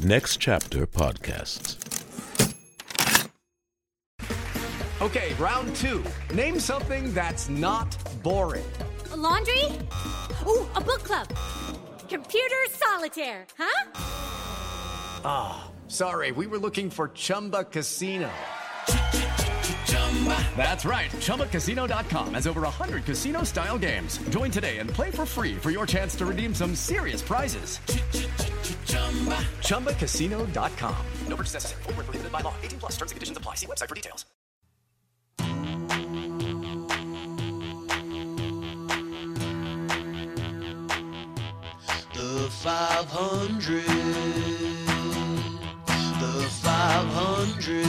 Next Chapter Podcasts. Okay, round two. Name something that's not boring. A laundry? Ooh, a book club. Computer solitaire, huh? Ah, sorry, we were looking for Chumba Casino. That's right, ChumbaCasino.com has over 100 casino-style games. Join today and play for free for your chance to redeem some serious prizes. ChumbaCasino.com. No purchase necessary. Void where prohibited by law. 18 plus. Terms and conditions apply. See website for details. The 500. The 500.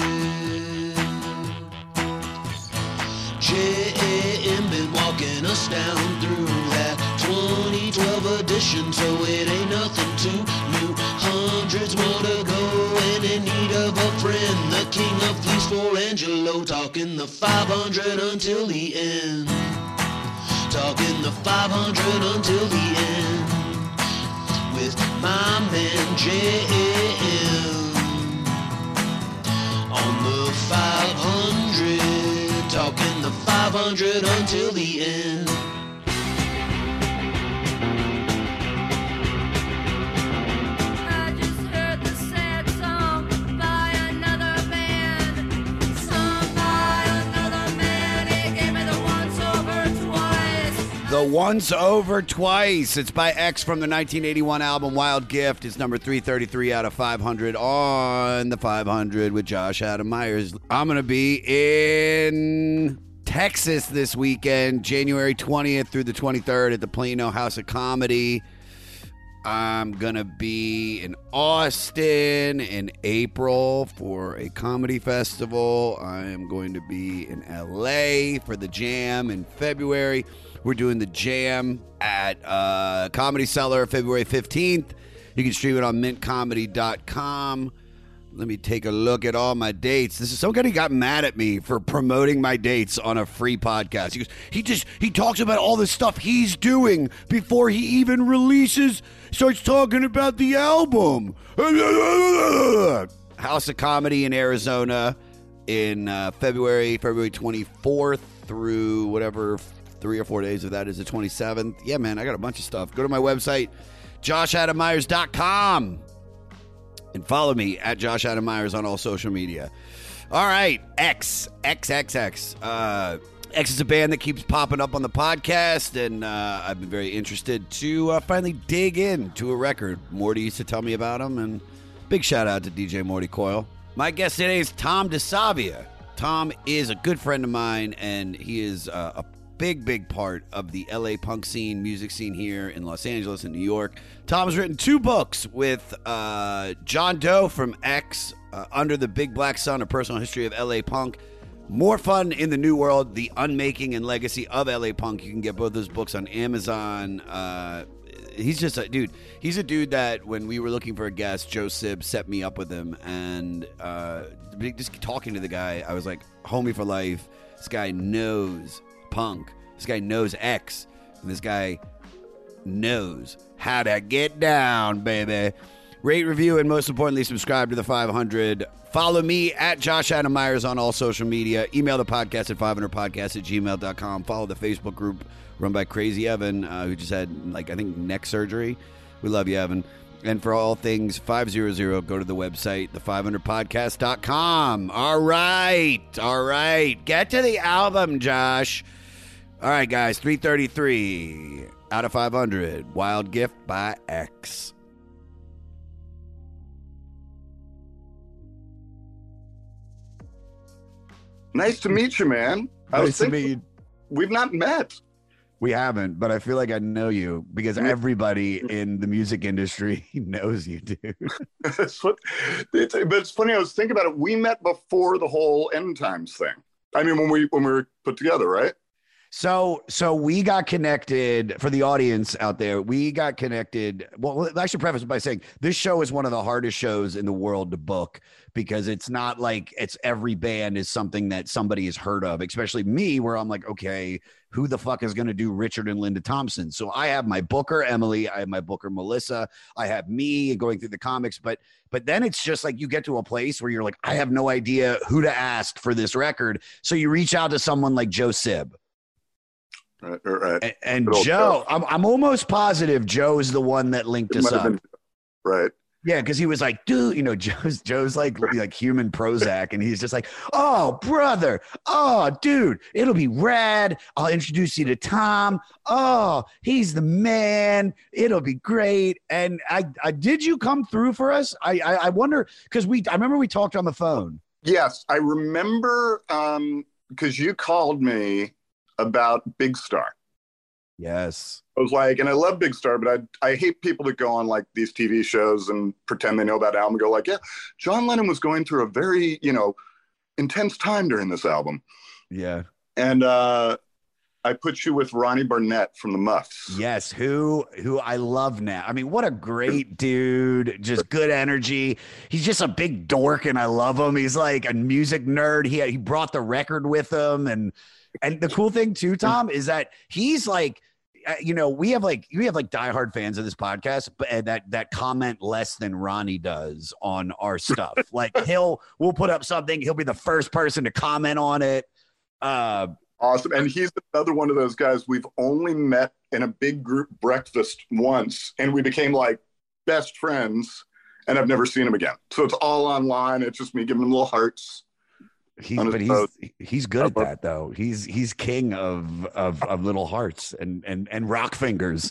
JM been walking us down through that 2012 edition, so it ain't nothing too new. Hundreds more to go, and in need of a friend, the king of fleece for Angelo, talking the 500 until the end. Talking the 500 until the end, with my man JM on the 500. Talking the 500 until the end. I just heard the sad song by another band. Sung by another man. He gave me the once over twice. The Once Over Twice. It's by X from the 1981 album Wild Gift. It's number 333 out of 500 on the 500 with Josh Adam Myers. I'm going to be in Texas this weekend, January 20th through the 23rd at the Plano House of Comedy. I'm going to be in Austin in April for a comedy festival. I am going to be in LA for the Jam in February. We're doing the Jam at Comedy Cellar February 15th. You can stream it on mintcomedy.com. Let me take a look at all my dates. Somebody got mad at me for promoting my dates on a free podcast. He goes, he talks about all the stuff he's doing before he even starts talking about the album. House of Comedy in Arizona in February 24th through whatever 3 or 4 days of that is the 27th. Yeah, man, I got a bunch of stuff. Go to my website, joshadammyers.com. And follow me at Josh Adam Myers on all social media. All right, X. X is a band that keeps popping up on the podcast, and I've been very interested to finally dig into a record. Morty used to tell me about them, and big shout out to DJ Morty Coyle. My guest today is Tom DeSavia. Tom is a good friend of mine, and he is a big part of the LA punk scene, music scene here in Los Angeles and New York. Tom has written 2 books with John Doe from X, Under the Big Black Sun, A Personal History of LA Punk. More Fun in the New World, The Unmaking and Legacy of LA Punk. You can get both those books on Amazon. He's just a dude. He's a dude that when we were looking for a guest, Joe Sib set me up with him. And just talking to the guy, I was like, homie for life. This guy knows punk. This guy knows X. And this guy knows how to get down, baby. Rate, review, and most importantly, subscribe to the 500. Follow me at Josh Adam Myers on all social media. Email the podcast at 500podcast@gmail.com. Follow the Facebook group run by Crazy Evan, who just had, I think, neck surgery. We love you, Evan. And for all things 500, go to the website, the500podcast.com. All right. Get to the album, Josh. All right, guys, 333 out of 500. Wild Gift by X. Nice to meet you, man. Nice to meet you. We've not met. We haven't, but I feel like I know you because everybody in the music industry knows you, dude. But it's funny. I was thinking about it. We met before the whole End Times thing. I mean, when we were put together, right? So we got connected for the audience out there. We got connected. Well, I should preface it by saying this show is one of the hardest shows in the world to book because it's not like it's every band is something that somebody has heard of, especially me, where I'm like, okay, who the fuck is going to do Richard and Linda Thompson? So I have my booker, Emily. I have my booker, Melissa. I have me going through the comics. But then it's just like you get to a place where you're like, I have no idea who to ask for this record. So you reach out to someone like Joe Sib. Right. And Joe, I'm almost positive Joe is the one that linked us up. Right. Yeah, because he was like, dude, you know, Joe's like human Prozac, and he's just like, oh, brother, oh, dude, it'll be rad. I'll introduce you to Tom. Oh, he's the man. It'll be great. And I did you come through for us? I wonder because I remember we talked on the phone. Yes, I remember because you called me about Big Star. Yes. I was like, and I love Big Star, but I hate people that go on like these TV shows and pretend they know about album and go like, yeah, John Lennon was going through a very, intense time during this album. Yeah. And I put you with Ronnie Barnett from the Muffs. Yes, who I love now. I mean, what a great dude, just good energy. He's just a big dork and I love him. He's like a music nerd. He brought the record with him and the cool thing too, Tom, is that he's like, we have diehard fans of this podcast, but that comment less than Ronnie does on our stuff. Like we'll put up something, he'll be the first person to comment on it. Awesome. And he's another one of those guys we've only met in a big group breakfast once, and we became like best friends, and I've never seen him again. So it's all online. It's just me giving him little hearts. He's good at that though. He's king of little hearts and rock fingers.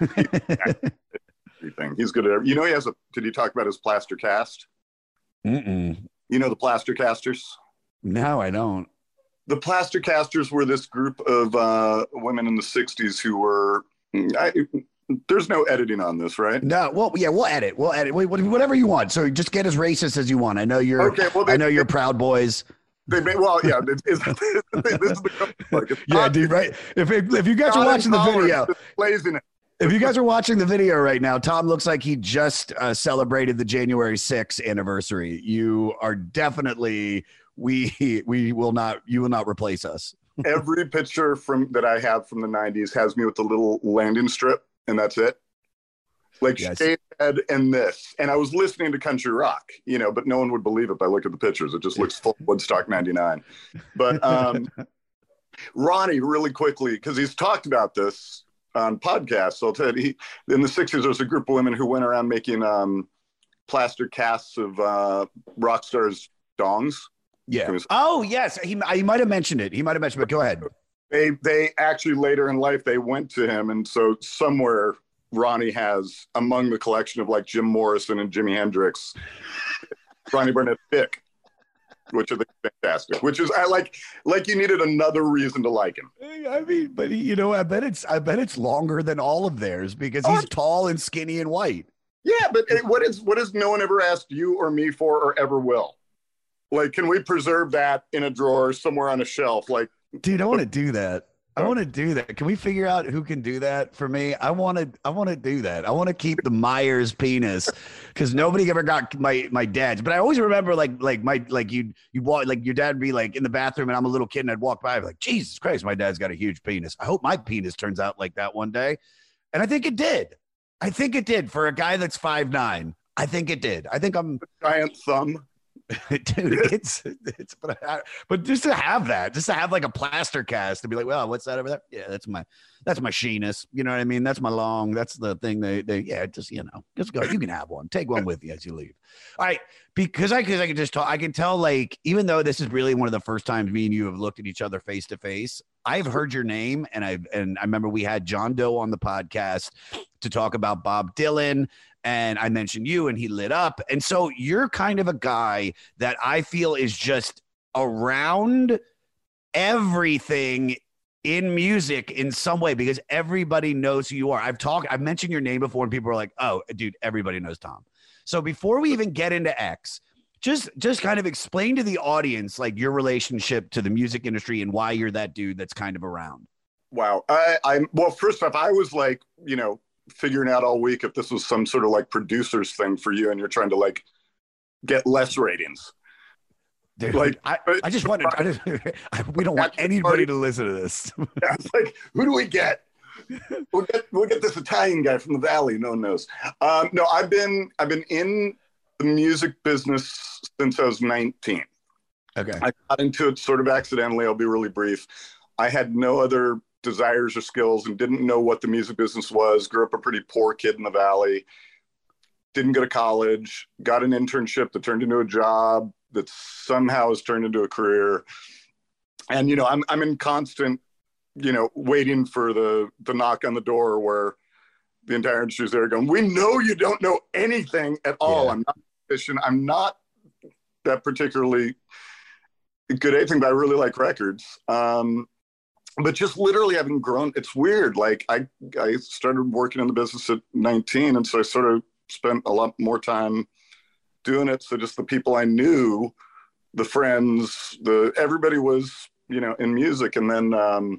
Everything. He's good at everything. He has did he talk about his plaster cast? Mm-mm. You know the Plaster Casters? No, I don't. The Plaster Casters were this group of women in the 60s who were there's no editing on this, right? No, well, yeah, we'll edit. Whatever you want. So just get as racist as you want. I know you're I know you're Proud Boys. This is the yeah, dude, right? If you guys are watching the video, if you guys are watching the video right now, Tom looks like he just celebrated the January 6th anniversary. You are definitely you will not replace us. Every picture that I have from the 90s has me with the little landing strip, and that's it. Like shaved head and this. And I was listening to country rock, but no one would believe it by looking at the pictures. It just looks full Woodstock 99. But Ronnie, really quickly, because he's talked about this on podcasts. So I'll tell you, in the 60s, there was a group of women who went around making plaster casts of rock stars' dongs. Yeah. Oh, yes. He might have mentioned it. But go ahead. They actually later in life, they went to him. And so somewhere Ronnie has among the collection of like Jim Morrison and Jimi Hendrix, Ronnie Barnett's dick, which is fantastic, which is I like you needed another reason to like him. I mean, but I bet it's longer than all of theirs because he's tall and skinny and white. Yeah. But what has no one ever asked you or me for or ever will? Like, can we preserve that in a drawer somewhere on a shelf? Like, dude, I want to do that. I want to do that. Can we figure out who can do that for me? I want to do that. I want to keep the Myers penis because nobody ever got my dad's. But I always remember you'd walk, like your dad would be like in the bathroom and I'm a little kid and I'd walk by and be like, Jesus Christ, my dad's got a huge penis. I hope my penis turns out like that one day. And I think it did. For a guy that's 5'9". I think it did. I think I'm a giant thumb. Dude, but just to have like a plaster cast to be like, well, what's that over there? Yeah, that's my sheenus. You know what I mean? That's my long. That's the thing. Just go. You can have one. Take one with you as you leave. All right, because I can just talk. I can tell, like, even though this is really one of the first times me and you have looked at each other face to face, I've heard your name, and I remember we had John Doe on the podcast to talk about Bob Dylan. And I mentioned you and he lit up. And so you're kind of a guy that I feel is just around everything in music in some way because everybody knows who you are. I've mentioned your name before and people are like, oh, dude, everybody knows Tom. So before we even get into X, just kind of explain to the audience, like your relationship to the music industry and why you're that dude that's kind of around. Wow. Well, first off, I was like, figuring out all week if this was some sort of like producer's thing for you and you're trying to like get less ratings. Dude, Like, I just wanted. We don't want anybody to listen to this. Yeah, it's like, who do we get? We'll get this Italian guy from the Valley. No one knows. No, I've been in the music business since I was 19. Okay. I got into it sort of accidentally. I'll be really brief. I had no other desires or skills and didn't know what the music business was. Grew up a pretty poor kid in the Valley. Didn't go to college. Got an internship that turned into a job that somehow has turned into a career. And I'm in constant, waiting for the knock on the door where the entire industry is there going, we know you don't know anything at all. Yeah. I'm not a musician. I'm not that particularly good at anything, but I really like records. But just literally having grown, it's weird. Like I started working in the business at 19. And so I sort of spent a lot more time doing it. So just the people I knew, the friends, everybody was, in music. And then,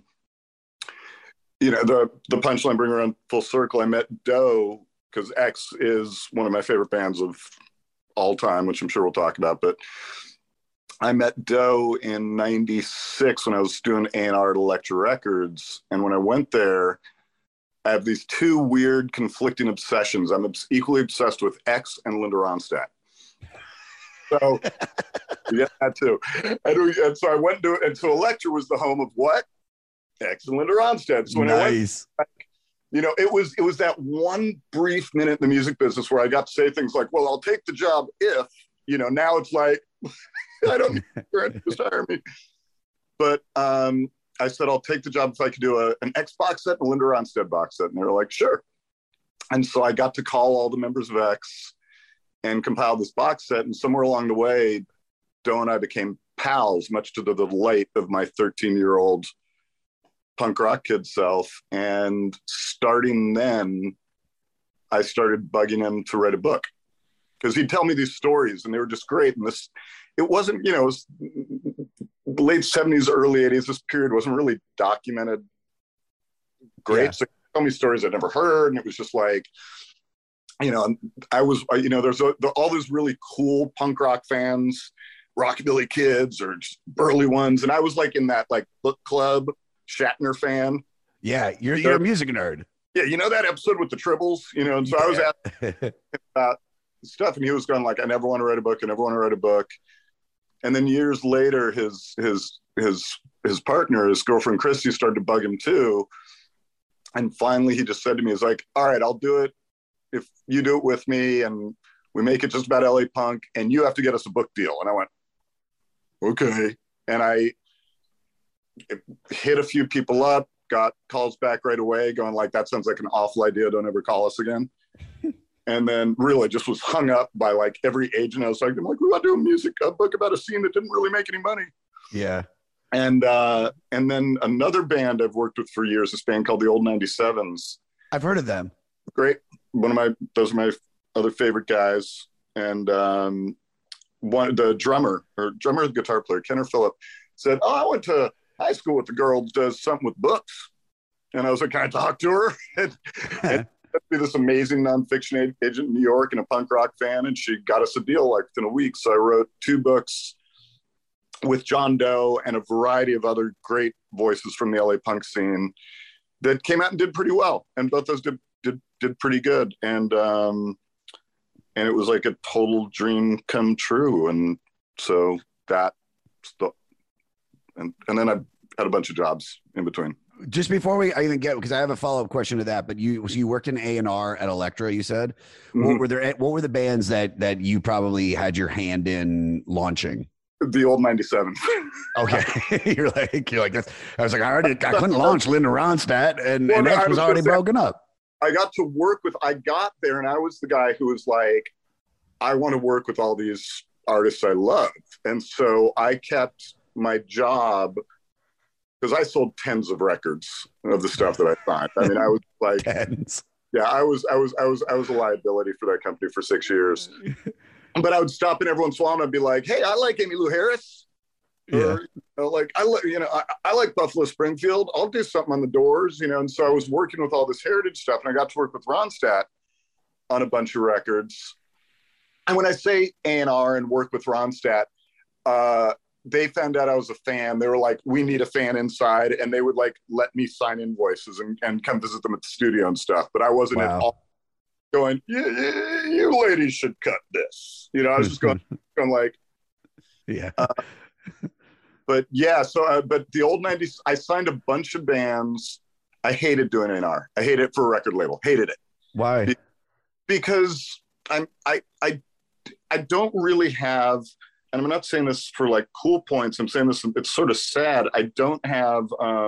the punchline bring around full circle. I met Doe because X is one of my favorite bands of all time, which I'm sure we'll talk about. But I met Doe in 96 when I was doing A&R at Elektra Records. And when I went there, I have these two weird conflicting obsessions. I'm equally obsessed with X and Linda Ronstadt. So yeah, that too. And so I went to, and so Elektra was the home of what? X and Linda Ronstadt. So when nice. I went, it was that one brief minute in the music business where I got to say things like, well, I'll take the job if, now it's like, I don't need to hire me. But I said, I'll take the job if I could do an X box set and a Linda Ronstadt box set. And they were like, sure. And so I got to call all the members of X and compile this box set. And somewhere along the way, Doe and I became pals, much to the delight of my 13-year-old punk rock kid self. And starting then, I started bugging him to write a book because he'd tell me these stories and they were just great. And it wasn't, it was the late 70s, early 80s. This period wasn't really documented great. Yeah. So he'd tell me stories I'd never heard. And it was just like, I was, there's all these really cool punk rock fans, rockabilly kids or just burly ones. And I was like in that like book club Shatner fan. Yeah. You're a music nerd. Yeah. That episode with the Tribbles, and so I was asking about stuff and he was going like, I never want to write a book. I never want to write a book. And then years later, his partner, his girlfriend, Christy, started to bug him too. And finally he just said to me, he's like, all right, I'll do it if you do it with me and we make it just about LA punk and you have to get us a book deal. And I went, okay. And I hit a few people up, got calls back right away going like, that sounds like an awful idea. Don't ever call us again. And then really just was hung up by like every agent. I'm like, we want to do a book about a scene that didn't really make any money. Yeah. And then another band I've worked with for years, this band called the Old 97s. I've heard of them. Great. Those are my other favorite guys. And the drummer, the guitar player, Kenner Phillip, said, oh, I went to high school with the girl who does something with books. And I was like, can I talk to her? and be this amazing nonfiction agent in New York and a punk rock fan. And she got us a deal like within a week. So I wrote 2 books with John Doe and a variety of other great voices from the LA punk scene that came out and did pretty well. And both those did pretty good. And it was like a total dream come true. And so and then I had a bunch of jobs in between. Just before we even get, because I have a follow-up question to that, but you worked in A&R at Elektra, you said. Mm-hmm. What were the bands that you probably had your hand in launching? The Old 97. Okay. you're like this. I was like, I couldn't launch Linda Ronstadt and X was already broken up. I got there and I was the guy who was like, I want to work with all these artists I love. And so I kept my job because I sold tens of records of the stuff that I signed. I mean, I was like, tens. Yeah, I was a liability for that company for 6 years. But I would stop in every once in a while and I'd be like, hey, I like Emmylou Harris. Or, like I like Buffalo Springfield. I'll do something on the Doors, and so I was working with all this heritage stuff, and I got to work with Ronstadt on a bunch of records. And when I say A&R and work with Ronstadt, they found out I was a fan. They were like, we need a fan inside. And they would like let me sign invoices and come visit them at the studio and stuff. But I wasn't at all going, you ladies should cut this. I was just going like, Yeah. But yeah, so, but the old 90s, I signed a bunch of bands. I hated doing A&R. I hated it for a record label. Hated it. Why? Because I don't really have, and I'm not saying this for like cool points. I'm saying this, it's sort of sad. I don't have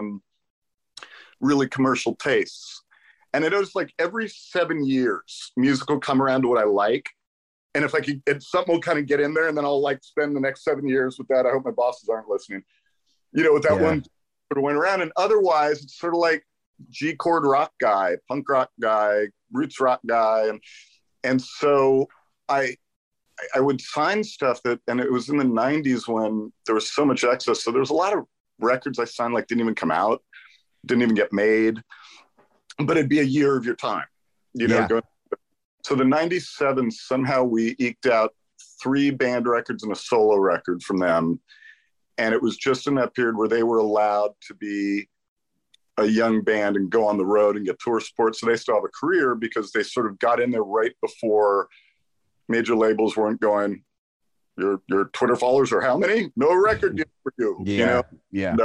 really commercial tastes. And I noticed like every 7 years, music will come around to what I like. And if I could, something will kind of get in there, and then I'll like spend the next 7 years with that. I hope my bosses aren't listening, with that one sort of went around. And otherwise, it's sort of like G chord rock guy, punk rock guy, roots rock guy. And so I would sign stuff and it was in the 90s when there was so much excess. So there was a lot of records I signed, like didn't even come out, didn't even get made, but it'd be a year of your time, going. So the 97, somehow we eked out 3 band records and a solo record from them. And it was just in that period where they were allowed to be a young band and go on the road and get tour support. So they still have a career because they sort of got in there right before major labels weren't going, your Twitter followers are how many? No record deal for you. Yeah.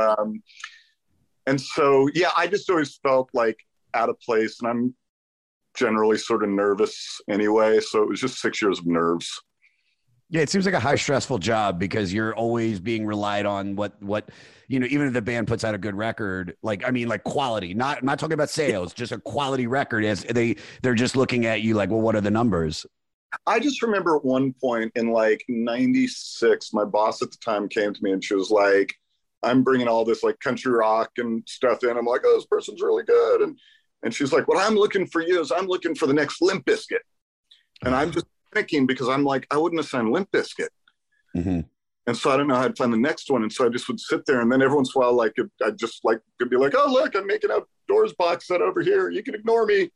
And so, I just always felt like out of place, and I'm generally sort of nervous anyway. So it was just 6 years of nerves. Yeah, it seems like a high stressful job because you're always being relied on what even if the band puts out a good record, like quality, I'm not talking about sales, just a quality record, as they're just looking at you like, well, what are the numbers? I just remember at one point in like 96, my boss at the time came to me and she was like, I'm bringing all this like country rock and stuff in. I'm like, oh, this person's really good. And she's like, what I'm looking for you is I'm looking for the next Limp Bizkit. And I'm just thinking, because I'm like, I wouldn't have signed Limp Bizkit. Mm-hmm. And so I don't know how to find the next one. And so I just would sit there, and then every once in a while, like, I just like could be like, oh, look, I'm making a Doors box set over here. You can ignore me.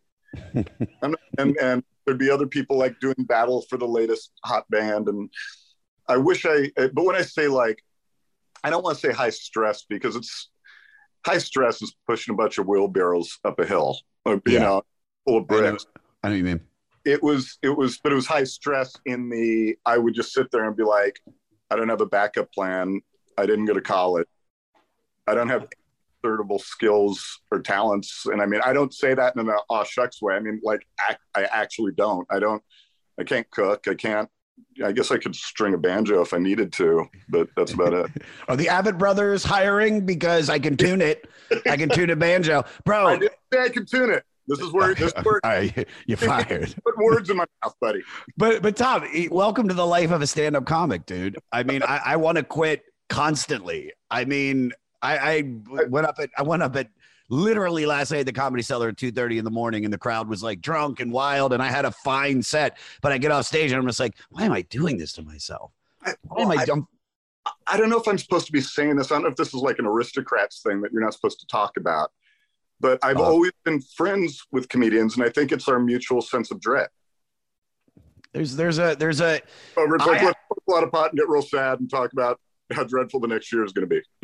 and there'd be other people like doing battle for the latest hot band. And I wish but when I say like, I don't want to say high stress, because high stress is pushing a bunch of wheelbarrows up a hill, full of bricks. I know what you mean. It was high stress I would just sit there and be like, I don't have a backup plan. I didn't go to college. I don't have insertable skills or talents. And I mean, I don't say that in an aw shucks way. I mean, like, I actually don't. I can't cook. I guess I could string a banjo if I needed to, but that's about it. Are the Abbott brothers hiring? Because I can tune it. I can tune a banjo. Bro. I didn't say I can tune it. This is where you're fired. Put words in my mouth, buddy. But Tom, welcome to the life of a stand-up comic, dude. I mean, I want to quit constantly. I mean, I went up at literally last night at the Comedy Cellar at 2:30 in the morning, and the crowd was like drunk and wild, and I had a fine set, but I get off stage and I'm just like, why am I doing this to myself? Why am I dumb? I don't know if I'm supposed to be saying this. I don't know if this is like an aristocrats thing that you're not supposed to talk about, but I've always been friends with comedians, and I think it's our mutual sense of dread. There's a Over, it's like, let's put a lot of pot and get real sad and talk about how dreadful the next year is going to be,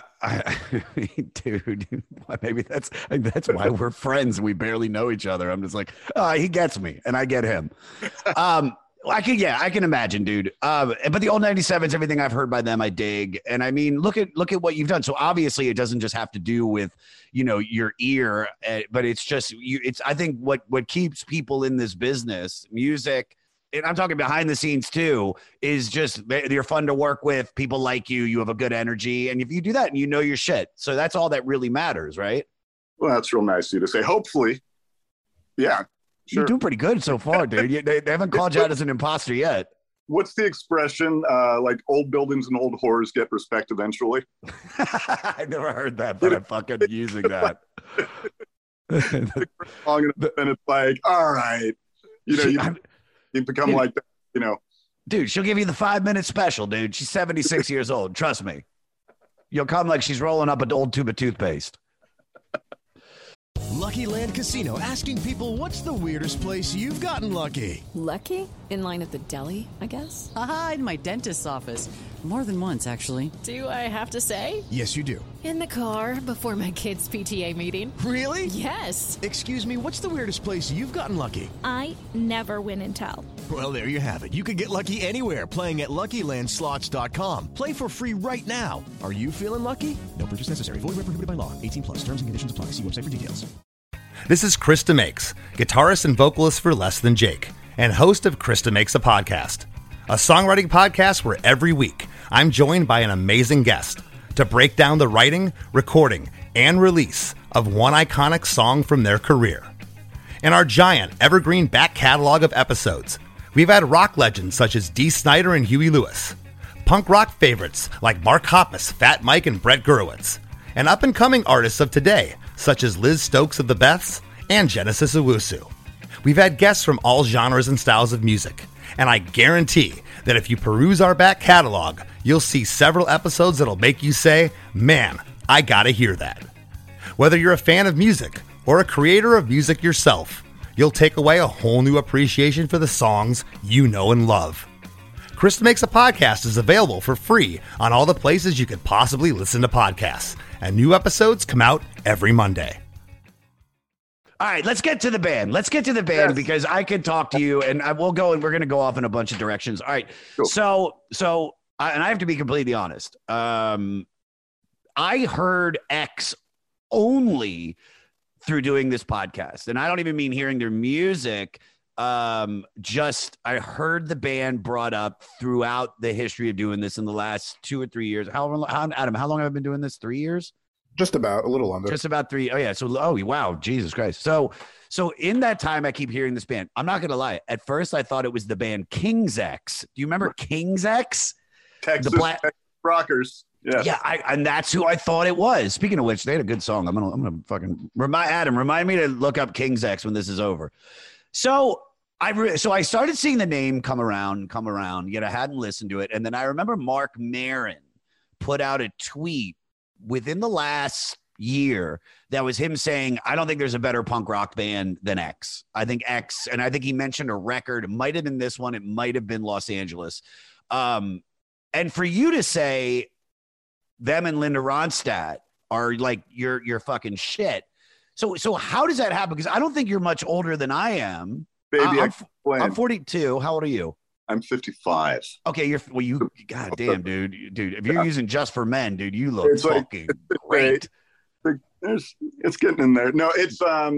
dude, maybe that's why we're friends. We barely know each other. I'm just like, he gets me and I get him. I can imagine, dude. But the old 97s, everything I've heard by them, I dig. And I mean, look at what you've done. So obviously it doesn't just have to do with, your ear, but it's just I think what keeps people in this business, music, and I'm talking behind the scenes too, is just you're fun to work with. People like you. You have a good energy. And if you do that, and you know your shit. So that's all that really matters, right? Well, that's real nice of you to say. Hopefully. Yeah. Sure. You're doing pretty good so far, dude. They haven't called you out as an imposter yet. What's the expression? Like, old buildings and old whores get respect eventually. I never heard that, but I'm fucking using that. And it's like, all right. You become like that, Dude, she'll give you the 5-minute special, dude. She's 76 years old. Trust me. You'll come like she's rolling up an old tube of toothpaste. Lucky Land Casino, asking people, what's the weirdest place you've gotten lucky? Lucky? In line at the deli, I guess? Aha, in my dentist's office. More than once, actually. Do I have to say? Yes, you do. In the car before my kids' PTA meeting. Really? Yes. Excuse me, what's the weirdest place you've gotten lucky? I never win and tell. Well, there you have it. You can get lucky anywhere, playing at LuckyLandSlots.com. Play for free right now. Are you feeling lucky? No purchase necessary. Void where prohibited by law. 18 plus. Terms and conditions apply. See website for details. This is Krista Makes, guitarist and vocalist for Less Than Jake, and host of Krista Makes a Podcast, a songwriting podcast where every week I'm joined by an amazing guest to break down the writing, recording, and release of one iconic song from their career. In our giant evergreen back catalog of episodes, we've had rock legends such as Dee Snider and Huey Lewis, punk rock favorites like Mark Hoppus, Fat Mike, and Brett Gurewitz, and up-and-coming artists of today such as Liz Stokes of the Beths and Genesis Owusu. We've had guests from all genres and styles of music, and I guarantee that if you peruse our back catalog, you'll see several episodes that'll make you say, man, I gotta hear that. Whether you're a fan of music or a creator of music yourself, you'll take away a whole new appreciation for the songs you know and love. Krista Makes a Podcast is available for free on all the places you could possibly listen to podcasts, and new episodes come out every Monday. All right, let's get to the band. Because I could talk to you, and we're going to go off in a bunch of directions. All right, cool. So, and I have to be completely honest. I heard X only through doing this podcast, and I don't even mean hearing their music. Just I heard the band brought up throughout the history of doing this in the last 2 or 3 years. Adam, how long have I been doing this? 3 years? Just about, a little under. Just about 3. Oh yeah. So wow, Jesus Christ. So in that time, I keep hearing this band. I'm not gonna lie. At first, I thought it was the band King's X. Do you remember King's X? Texas Rockers. Yeah. Yeah, and that's who I thought it was. Speaking of which, they had a good song. I'm gonna fucking remind me to look up King's X when this is over. So I started seeing the name come around, yet I hadn't listened to it. And then I remember Mark Maron put out a tweet within the last year that was him saying, I don't think there's a better punk rock band than X. I think X, and I think he mentioned a record. It might have been this one. It might have been Los Angeles. And for you to say them and Linda Ronstadt are like your fucking shit. So how does that happen? Because I don't think you're much older than I am. Baby, I'm 42. How old are you? I'm 55. Okay, God damn, dude. If you're using Just for Men, dude, you look fucking great. It's getting in there. No, it's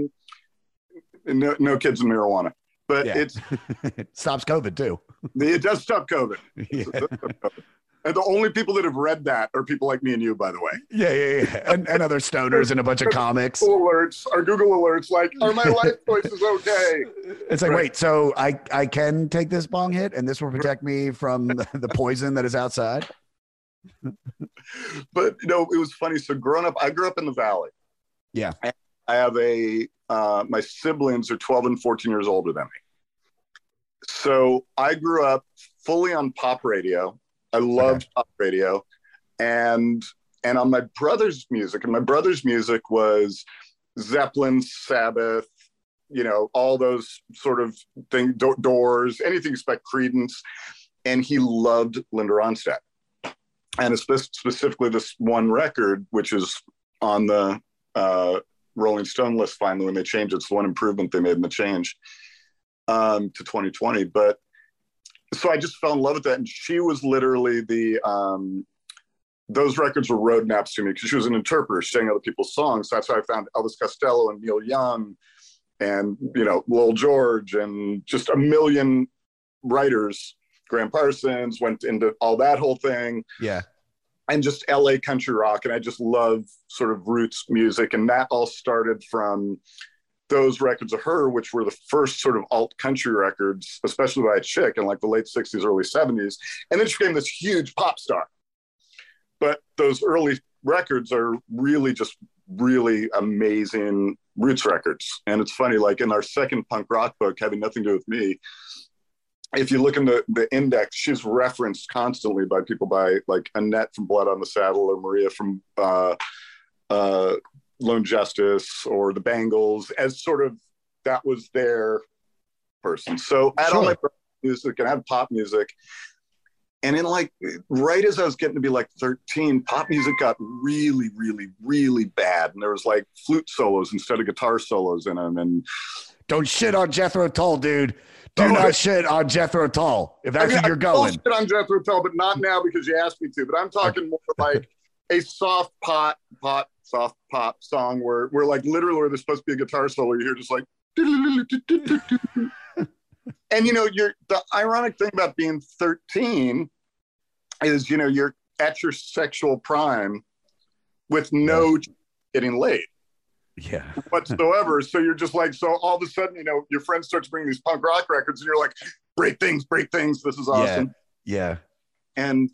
no kids and marijuana, but it's it stops COVID too. It does stop COVID. Yeah. And the only people that have read that are people like me and you, by the way. Yeah. And other stoners and a bunch of comics. Google alerts, like, are my life choices okay? It's like, wait, so I can take this bong hit and this will protect me from the poison that is outside? But, it was funny. So I grew up in the Valley. Yeah. I have my siblings are 12 and 14 years older than me. So I grew up fully on pop radio. I loved pop radio, and on my brother's music, and my brother's music was Zeppelin, Sabbath, all those sort of things, Doors, anything except Creedence, and he loved Linda Ronstadt, and specifically this one record, which is on the Rolling Stone list finally when they changed it. It's the one improvement they made in the change to 2020, but. So I just fell in love with that. And she was literally those records were roadmaps to me because she was an interpreter sang other people's songs. That's how I found Elvis Costello and Neil Young and, Lowell George and just a million writers. Graham Parsons went into all that whole thing. Yeah. And just LA country rock. And I just love sort of roots music. And that all started from those records of her, which were the first sort of alt country records, especially by a chick in like the late 60s, early 70s. And then she became this huge pop star. But those early records are really just really amazing roots records. And it's funny, like in our second punk rock book, Having Nothing to Do with Me, if you look in the index, she's referenced constantly by people by like Annette from Blood on the Saddle or Maria from Lone Justice or the Bangles as sort of that was their person. So I had all my music and I had pop music. And in like right as I was getting to be like 13, pop music got really, really, really bad. And there was like flute solos instead of guitar solos in them. And don't shit on Jethro Tull, dude. Do not shit on Jethro Tull if that's where you're going. I'll shit on Jethro Tull, but not now because you asked me to. But I'm talking more like a soft pop song where like literally where there's supposed to be a guitar solo, you hear just like. And you know, the ironic thing about being 13 is, you know, you're at your sexual prime with no getting laid. Yeah. Whatsoever. So you're just like, so all of a sudden, you know, your friends start to bring these punk rock records and you're like, break things. This is awesome. Yeah. And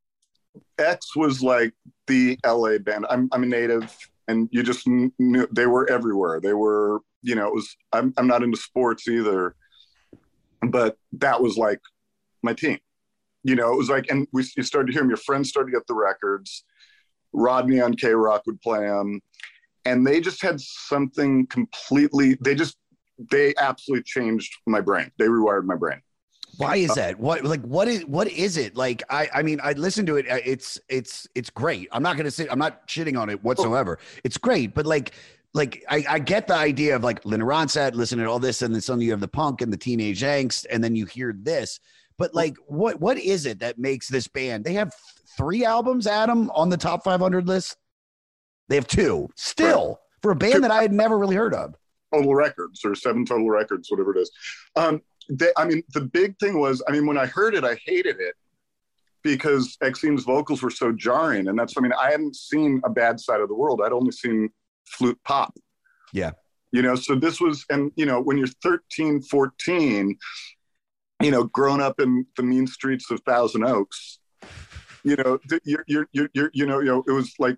X was like the LA band. I'm a native and you just knew they were everywhere. They were, you know, it was, I'm not into sports either, but that was like my team, you know, it was like, and you started to hear them, your friends started to get the records. Rodney on K-Rock would play them. And they just had something completely, they absolutely changed my brain. They rewired my brain. Why is that? What is it? Like, I mean, I listened to it. It's great. I'm not shitting on it whatsoever. It's great. But like I get the idea of like Linda Ronstadt, listening to all this, and then suddenly you have the punk and the teenage angst, and then you hear this. But like, what is it that makes this band? They have 3 albums, Adam, on the top 500 list. They have 2 still for a band that I had never really heard of. Total records or 7 total records, whatever it is. The big thing was, when I heard it, I hated it because Exene's vocals were so jarring. And I hadn't seen a bad side of the world. I'd only seen flute pop. Yeah. You know, so this was, and, you know, when you're 13, 14, you know, growing up in the mean streets of Thousand Oaks, you know, it was like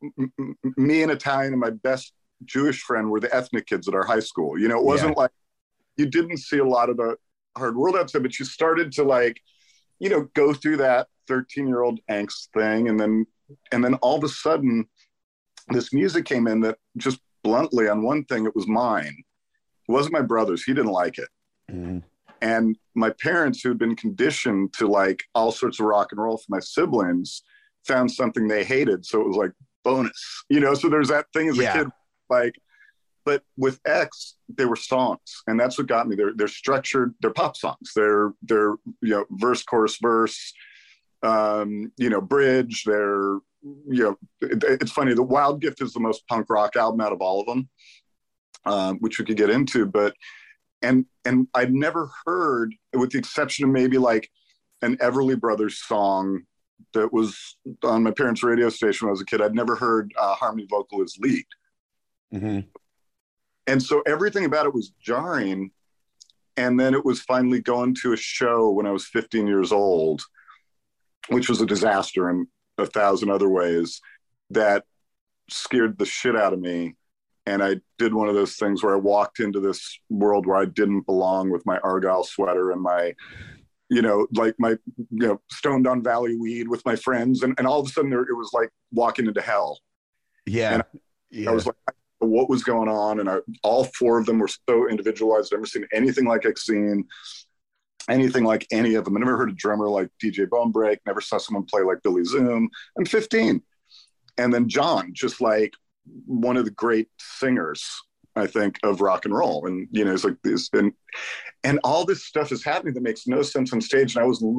me and Italian and my best Jewish friend were the ethnic kids at our high school. You know, it wasn't like you didn't see a lot of the hard world outside, but you started to like, you know, go through that 13-year-old angst thing. And then all of a sudden this music came in that just bluntly on one thing, it was mine. It wasn't my brother's. He didn't like it. Mm-hmm. And my parents, who had been conditioned to like all sorts of rock and roll for my siblings, found something they hated. So it was like bonus, you know? So there's that thing as a kid, like, but with X, they were songs, and that's what got me. They're structured. They're pop songs. They're you know, verse, chorus, verse. You know, bridge. They're, you know, it's funny. The Wild Gift is the most punk rock album out of all of them, which we could get into. But and I'd never heard, with the exception of maybe like an Everly Brothers song that was on my parents' radio station when I was a kid. I'd never heard harmony vocalist lead. Mm-hmm. And so everything about it was jarring. And then it was finally going to a show when I was 15 years old, which was a disaster in 1,000 other ways, that scared the shit out of me. And I did one of those things where I walked into this world where I didn't belong with my Argyle sweater and my, you know, like my, you know, stoned on Valley weed with my friends. And all of a sudden it was like walking into hell. Yeah. And I was like, what was going on? And all 4 of them were so individualized. I've never seen anything like Exene, anything like any of them. I never heard a drummer like DJ Bonebreak, never saw someone play like Billy Zoom. I'm 15. And then John, just like one of the great singers, I think, of rock and roll. And, you know, it's like this, and all this stuff is happening that makes no sense on stage. And I was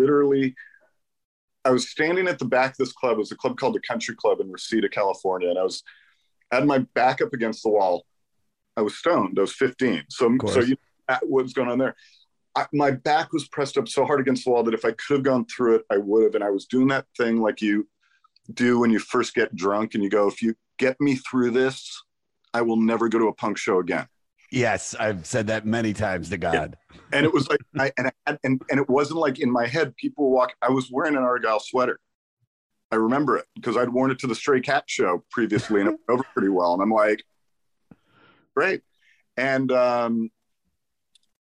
standing at the back of this club. It was a club called the Country Club in Reseda, California. And I had my back up against the wall. I was stoned. I was 15. So you know what's going on there. My back was pressed up so hard against the wall that if I could have gone through it, I would have. And I was doing that thing like you do when you first get drunk and you go, if you get me through this, I will never go to a punk show again. Yes, I've said that many times to God. Yeah. And it was like, and it wasn't like in my head, people were walking. I was wearing an Argyle sweater. I remember it because I'd worn it to the Stray Cat show previously and it went over pretty well. And I'm like, great. And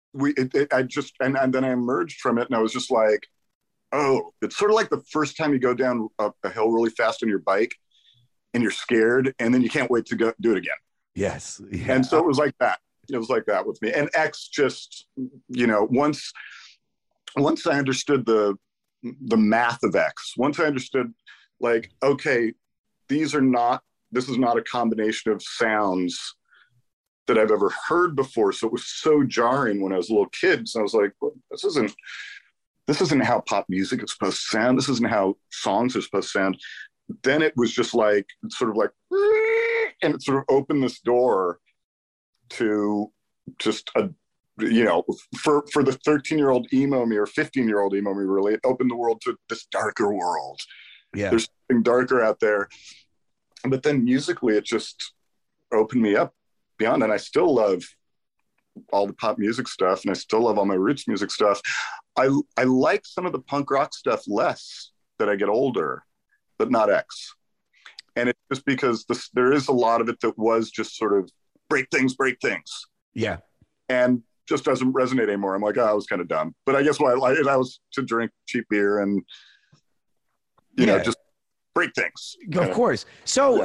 and then I emerged from it, and I was just like, oh, it's sort of like the first time you go down a hill really fast on your bike, and you're scared, and then you can't wait to go do it again. Yes. Yeah. And so it was like that. It was like that with me. And X just, once I understood the math of X, once I understood, like, okay, this is not a combination of sounds that I've ever heard before. So it was so jarring when I was a little kid. So I was like, well, this isn't how pop music is supposed to sound. This isn't how songs are supposed to sound. Then it was just like, sort of like, and it sort of opened this door to just for the 13-year-old emo me or 15-year-old emo me, really, it opened the world to this darker world. Yeah. There's something darker out there. But then musically, it just opened me up beyond that. I still love all the pop music stuff, and I still love all my roots music stuff. I like some of the punk rock stuff less that I get older, but not X. And it's just because there is a lot of it that was just sort of break things. Yeah. And just doesn't resonate anymore. I'm like, oh, I was kind of dumb. But I guess what I was to drink cheap beer and, just break things. Of course. So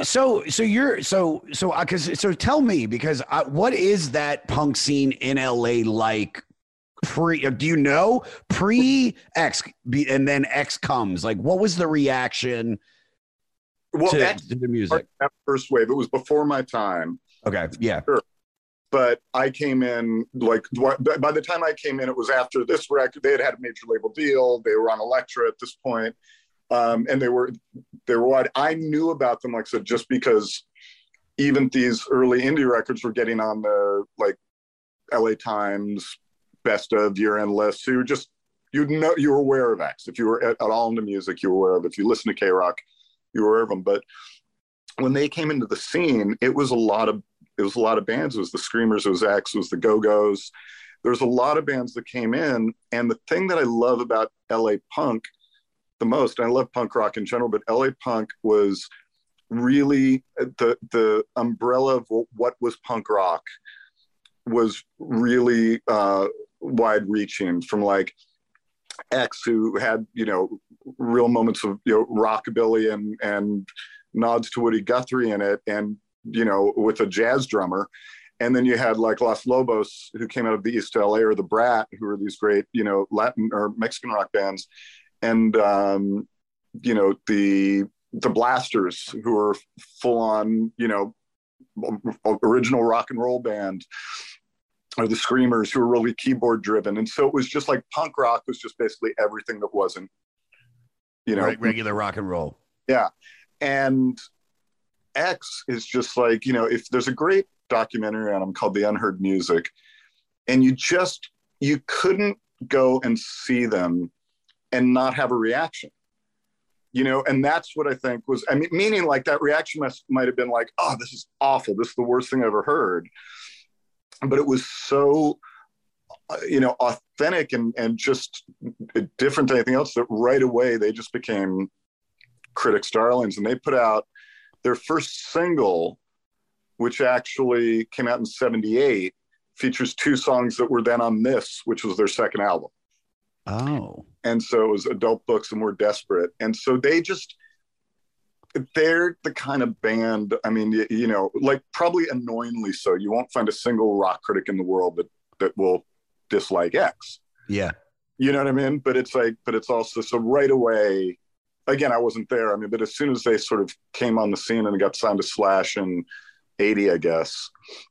tell me, because what is that punk scene in LA like? Do you know pre X and then X comes? Like, what was the reaction to the music? That first wave, it was before my time. Okay, yeah. Sure. But I came in, like, by the time I came in, it was after this record. They had a major label deal. They were on Elektra at this point. And they were wide. I knew about them, like I said, just because even these early indie records were getting on the, like, LA Times best of year-end lists. So you were aware of X. If you were at all into music, you were aware of it. If you listen to K-Rock, you were aware of them. But when they came into the scene, it was a lot of bands. It was the Screamers, it was X, it was the Go-Go's. There's a lot of bands that came in. And the thing that I love about LA punk the most, and I love punk rock in general, but LA punk was really the umbrella of what was punk rock was really wide reaching, from like X, who had, real moments of, rockabilly and nods to Woody Guthrie in it, and, with a jazz drummer. And then you had like Los Lobos, who came out of the East LA, or the Brat, who were these great, Latin or Mexican rock bands. And, the Blasters, who were full on, original rock and roll band, or the Screamers, who were really keyboard driven. And so it was just like punk rock was just basically everything that wasn't, regular rock and roll. Yeah. And X is just like, if there's a great documentary on them called The Unheard Music, and you couldn't go and see them and not have a reaction, and that's what I think was, meaning like that reaction might have been like, oh, this is awful. This is the worst thing I ever heard. But it was so, authentic and just different than anything else, that right away they just became critics' darlings. And they put out their first single, which actually came out in 1978, features 2 songs that were then on this, which was their second album. Oh. And so it was Adult Books and We're Desperate. And so they're the kind of band, like probably annoyingly so, you won't find a single rock critic in the world that will dislike X. Yeah. You know what I mean? But it's also, so right away, again, I wasn't there. But as soon as they sort of came on the scene and got signed to Slash in 1980, I guess,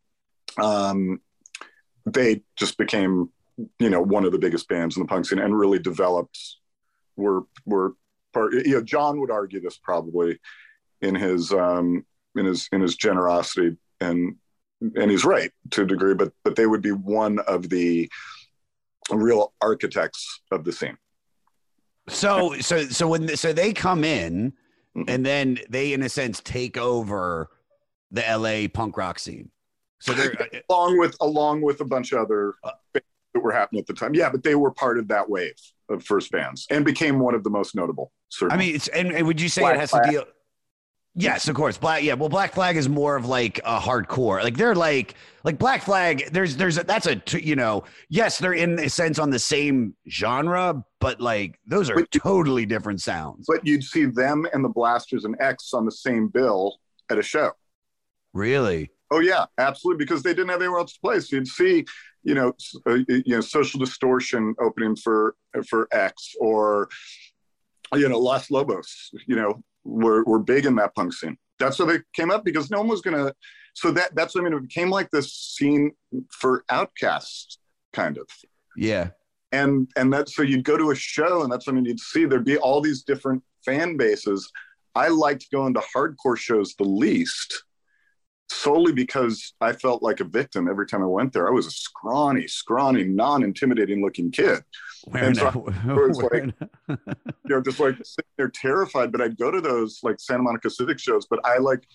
they just became, one of the biggest bands in the punk scene, and really developed, were part, John would argue this probably in his generosity, and he's right to a degree, but they would be one of the real architects of the scene. So they come in, and then they, in a sense, take over the LA punk rock scene. So they're along with a bunch of other bands that were happening at the time. Yeah, but they were part of that wave of first bands and became one of the most notable. Certainly. And would you say it has to deal? Yes, of course. Black Flag is more of like a hardcore. Like they're like Black Flag. Yes, they're in a sense on the same genre, but like those are totally different sounds. But you'd see them and the Blasters and X on the same bill at a show. Really? Oh yeah, absolutely. Because they didn't have anywhere else to play. So you'd see, Social Distortion opening for X, or Los Lobos. Were big in that punk scene. That's how they came up, because no one was gonna. So that's what I mean. It became like this scene for outcasts, kind of. Yeah. And that's, so you'd go to a show, and that's what I mean. You'd see there'd be all these different fan bases. I liked going to hardcore shows the least, solely because I felt like a victim every time I went there. I was a scrawny, non-intimidating looking kid. And so I was like, just like sitting there terrified. But I'd go to those like Santa Monica Civic shows. But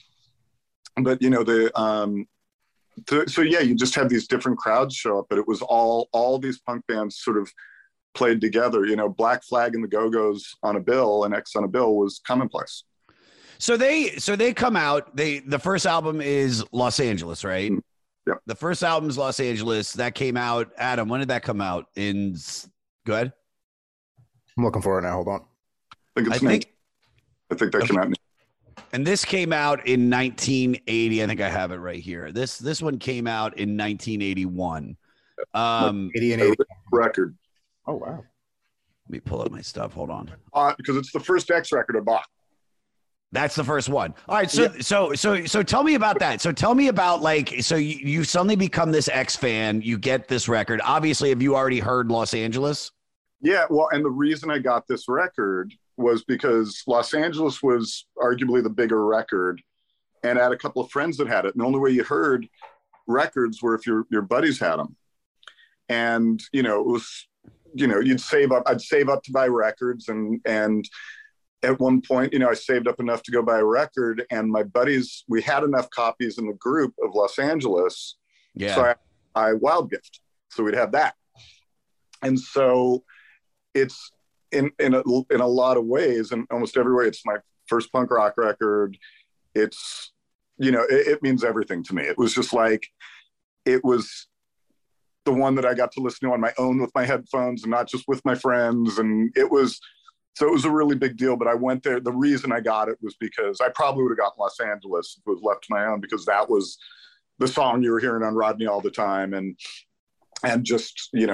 so yeah, you just have these different crowds show up. But it was all these punk bands sort of played together. Black Flag and the Go-Go's on a bill and X on a bill was commonplace. So they come out. The first album is Los Angeles, right? Yeah. The first album is Los Angeles. That came out. Adam, when did that come out? Go ahead. I'm looking for it now. Hold on. I think that came out. And this came out in 1980. I think I have it right here. This one came out in 1981. 80 and 80 record. Oh wow. Let me pull up my stuff. Hold on. Because it's the first X record I bought. That's the first one. All right. So tell me about that. So tell me about you suddenly become this X fan. You get this record. Obviously, have you already heard Los Angeles? Yeah. Well, and the reason I got this record was because Los Angeles was arguably the bigger record, and I had a couple of friends that had it. And the only way you heard records were if your buddies had them. And, it was, you'd save up. I'd save up to buy records, and at one point, I saved up enough to go buy a record, and my buddies, we had enough copies in the group of Los Angeles. Yeah. So I wild gift. So we'd have that. And so it's in a lot of ways, and almost every way, it's my first punk rock record. It's, it means everything to me. It was just like, it was the one that I got to listen to on my own with my headphones and not just with my friends. And it was a really big deal. But I went there. The reason I got it was because I probably would have gotten Los Angeles if it was left to my own, because that was the song you were hearing on Rodney all the time. And just, even,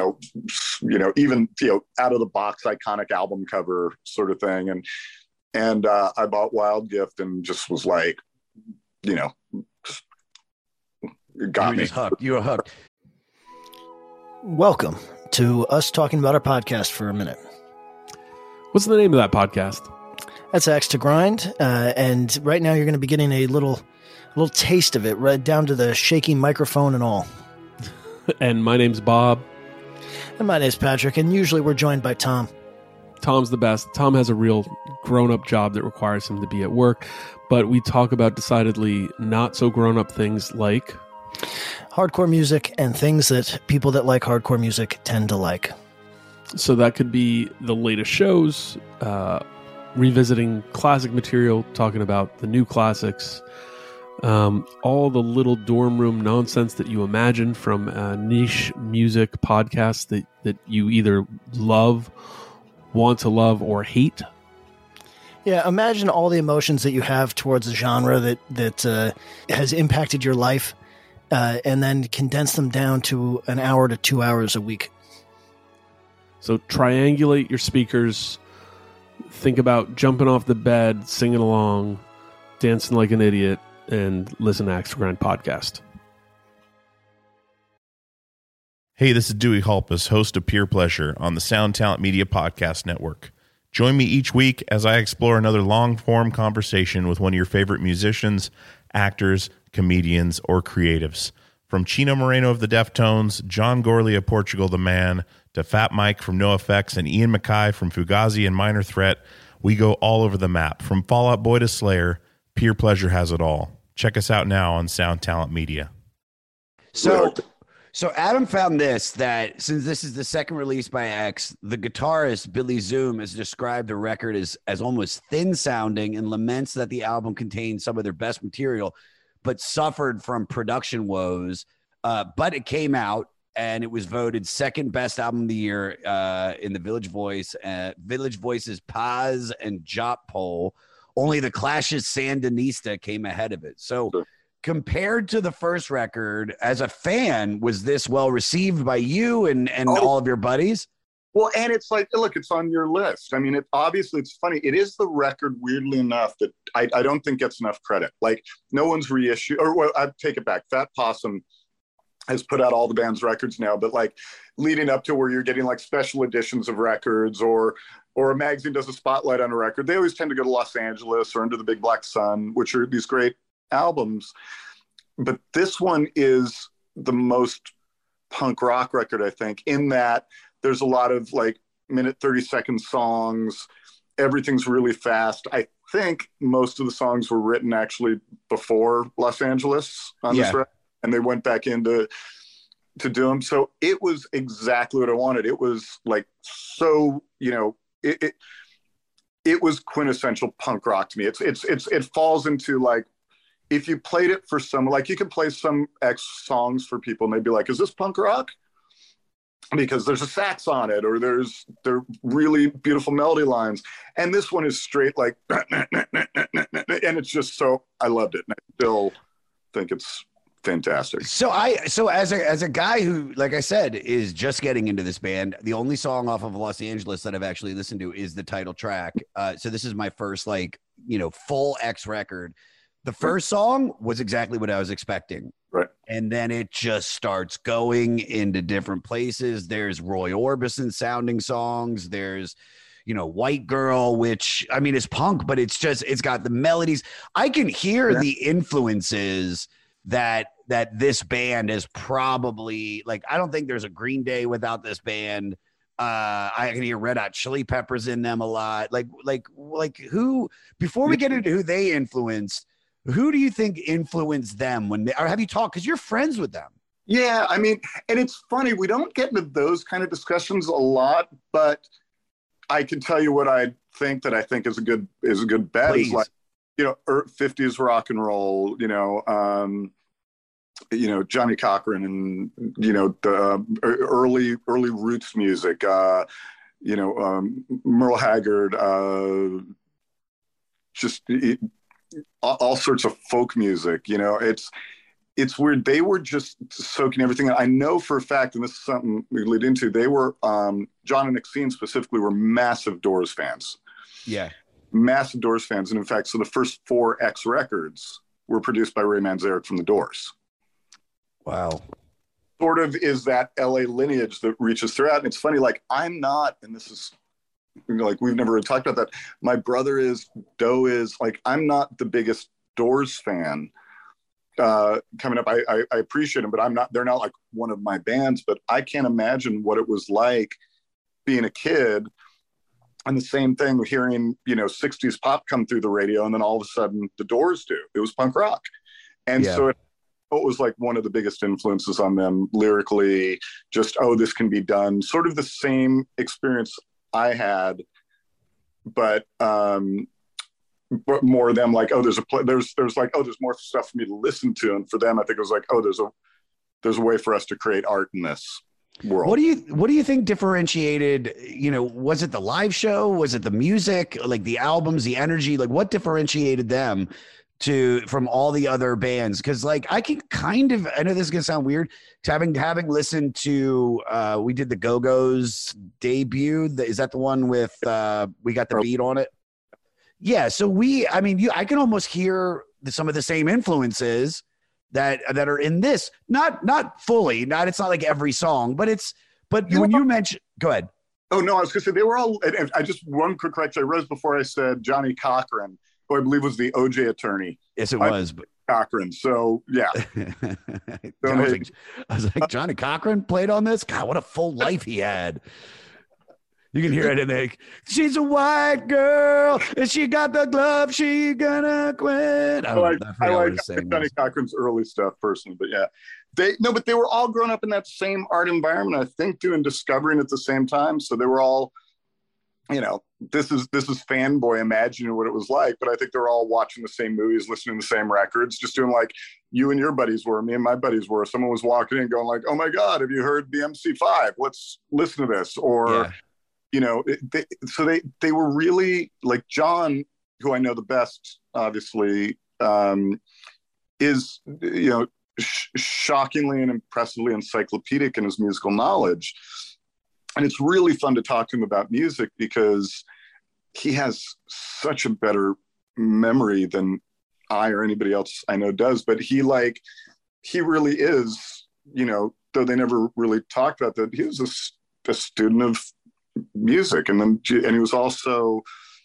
out of the box, iconic album cover sort of thing. And I bought Wild Gift and just was like, it got me. You were hooked. Welcome to us talking about our podcast for a minute. What's the name of that podcast? That's Axe to Grind. And right now you're going to be getting a little taste of it, right down to the shaky microphone and all. And my name's Bob. And my name's Patrick. And usually we're joined by Tom. Tom's the best. Tom has a real grown-up job that requires him to be at work. But we talk about decidedly not so grown-up things like hardcore music and things that people that like hardcore music tend to like. So that could be the latest shows, revisiting classic material, talking about the new classics, all the little dorm room nonsense that you imagine from niche music podcasts that you either love, want to love, or hate. Yeah, imagine all the emotions that you have towards a genre that has impacted your life, and then condense them down to an hour to 2 hours a week. So triangulate your speakers, think about jumping off the bed, singing along, dancing like an idiot, and listen to Axe to Grind podcast. Hey, this is Dewey Halpus, host of Peer Pleasure on the Sound Talent Media Podcast Network. Join me each week as I explore another long-form conversation with one of your favorite musicians, actors, comedians, or creatives. From Chino Moreno of the Deftones, John Gorley of Portugal the Man, to Fat Mike from NoFX and Ian MacKaye from Fugazi and Minor Threat, we go all over the map. From Fall Out Boy to Slayer, Peer Pleasure has it all. Check us out now on Sound Talent Media. So So Adam found this, that since this is the second release by X, the guitarist Billy Zoom has described the record as almost thin sounding and laments that the album contained some of their best material, but suffered from production woes. But it came out and it was voted second best album of the year in the Village Voice's Paz and Jop poll. Only the Clash's Sandinista came ahead of it. So compared to the first record, as a fan, was this well received by you and all of your buddies? Well, and it's like, look, it's on your list. I mean, obviously it's funny. It is the record, weirdly enough, that I don't think gets enough credit. Like, no one's reissued, or well, I take it back. Fat Possum has put out all the band's records now, but like leading up to where you're getting like special editions of records, or a magazine does a spotlight on a record, they always tend to go to Los Angeles or Under the Big Black Sun, which are these great albums. But this one is the most punk rock record, I think, in that there's a lot of like minute 30-second songs. Everything's really this I think most of the songs were written actually before Los Angeles on this record, and they went back in to do them. So it was exactly what I wanted. It was like, so, you know, it was quintessential punk rock to me. It falls into like, if you played it for some, like you can play some X songs for people and they'd be like, is this punk rock? Because there's a sax on it, or they're really beautiful melody lines. And this one is straight like, and it's just so, I loved it. And I still think it's fantastic. So as a guy who, like I said, is just getting into this band, the only song off of Los Angeles that I've actually listened to is the title track. So this is my first, like, you know, full X record. The first song was exactly what I was expecting. Right. And then it just starts going into different places. There's Roy Orbison sounding songs. There's, you know, White Girl, which, I mean, is punk, but it's got the melodies. I can hear the influences that this band is probably, like, I don't think there's a Green Day without this band. I can hear Red Hot Chili Peppers in them a lot. Like who, before we get into who they influenced, who do you think influenced them or have you talked? Because you're friends with them. Yeah, I mean, and it's funny, we don't get into those kind of discussions a lot, but I can tell you what I think is a good bet. Please. Is like, you know, 50s rock and roll, you know, Johnny Cochran, and, you know, the early roots music, you know, Merle Haggard, all sorts of folk music. You know, it's weird. They were just soaking everything in. I know for a fact, and this is something we lead into, they were, John and Exene specifically were massive Doors fans. Yeah. Massive Doors fans. And in fact, so the first 4 X records were produced by Ray Manzarek from the Doors. Wow. Sort of is that LA lineage that reaches throughout. And it's funny, like, I'm not, and this is, you know, like, we've never really talked about that. My brother is, Doe is, like, I'm not the biggest Doors fan coming up. I appreciate them, but they're not like one of my bands, but I can't imagine what it was like being a kid. And the same thing, hearing, you know, 60s pop come through the radio, and then all of a sudden the Doors do. It was punk rock. And so it was like one of the biggest influences on them lyrically, just, oh, this can be done. Sort of the same experience I had, but more of them like, oh, there's like, oh, there's more stuff for me to listen to. And for them, I think it was like, oh, there's a way for us to create art in this world. What do you think differentiated, you know, was it the live show? Was it the music, like the albums, the energy? Like, what differentiated them from all the other bands? Because, like, I can kind of, I know this is gonna sound weird, having listened to we did the Go-Go's debut. Is that the one with We Got the Beat on it? Yeah. So I can almost hear some of the same influences that are in this, not fully, it's not like every song, but when you mention, go ahead. Oh no, I was gonna say they were all, and I just, one quick correction, I read before I said Johnny Cochran, who I believe was the OJ attorney. Yes, it was. Cochran. So yeah. I was like, Johnny Cochran played on this? God, what a full life he had. You can hear it in there. She's a white girl, and she got the glove. She gonna quit. I like Johnny Cochran's early stuff personally, but yeah. but they were all grown up in that same art environment, I think, doing discovering at the same time. So they were all, this is fanboy imagining what it was like, but I think they're all watching the same movies, listening to the same records, just doing like you and your buddies were, me and my buddies were. Someone was walking in going like, oh my God, have you heard the MC5? Let's listen to this. Or, so they were really like John, who I know the best, obviously, is, shockingly and impressively encyclopedic in his musical knowledge. And it's really fun to talk to him about music because he has such a better memory than I or anybody else I know does. But he really is, though they never really talked about that, he was a student of music. And he was also,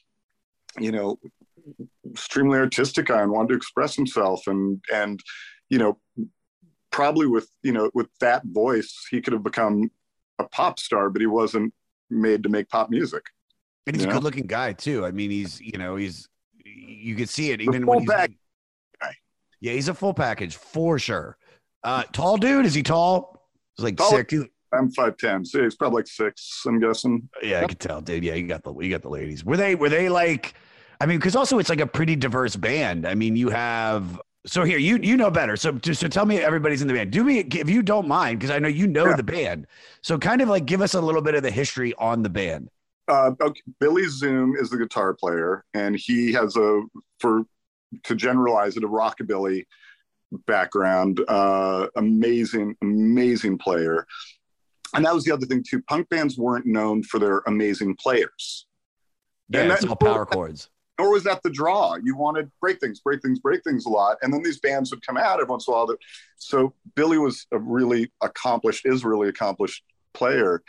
extremely artistic guy and wanted to express himself. And probably with that voice, he could have become a pop star, but he wasn't made to make pop music. And he's a good looking guy too. I mean, he's you could see it even when he's yeah, he's a full package for sure. Tall dude, is he tall? He's like tall, 6. I'm 5'10", so he's probably like 6, I'm guessing. Yeah, I could tell, dude. Yeah, you got the ladies. Were they like, I mean, because also it's like a pretty diverse band. I mean, you have, so here, you know better. So tell me everybody's in the band. Do me, if you don't mind, because I know you know the band. So kind of like give us a little bit of the history on the band. Okay. Billy Zoom is the guitar player, and he has to generalize it, a rockabilly background. Amazing player. And that was the other thing too. Punk bands weren't known for their amazing players. Yeah, and it's all power chords. Or was that the draw? You wanted break things a lot. And then these bands would come out every once in a while. So Billy was a really accomplished player.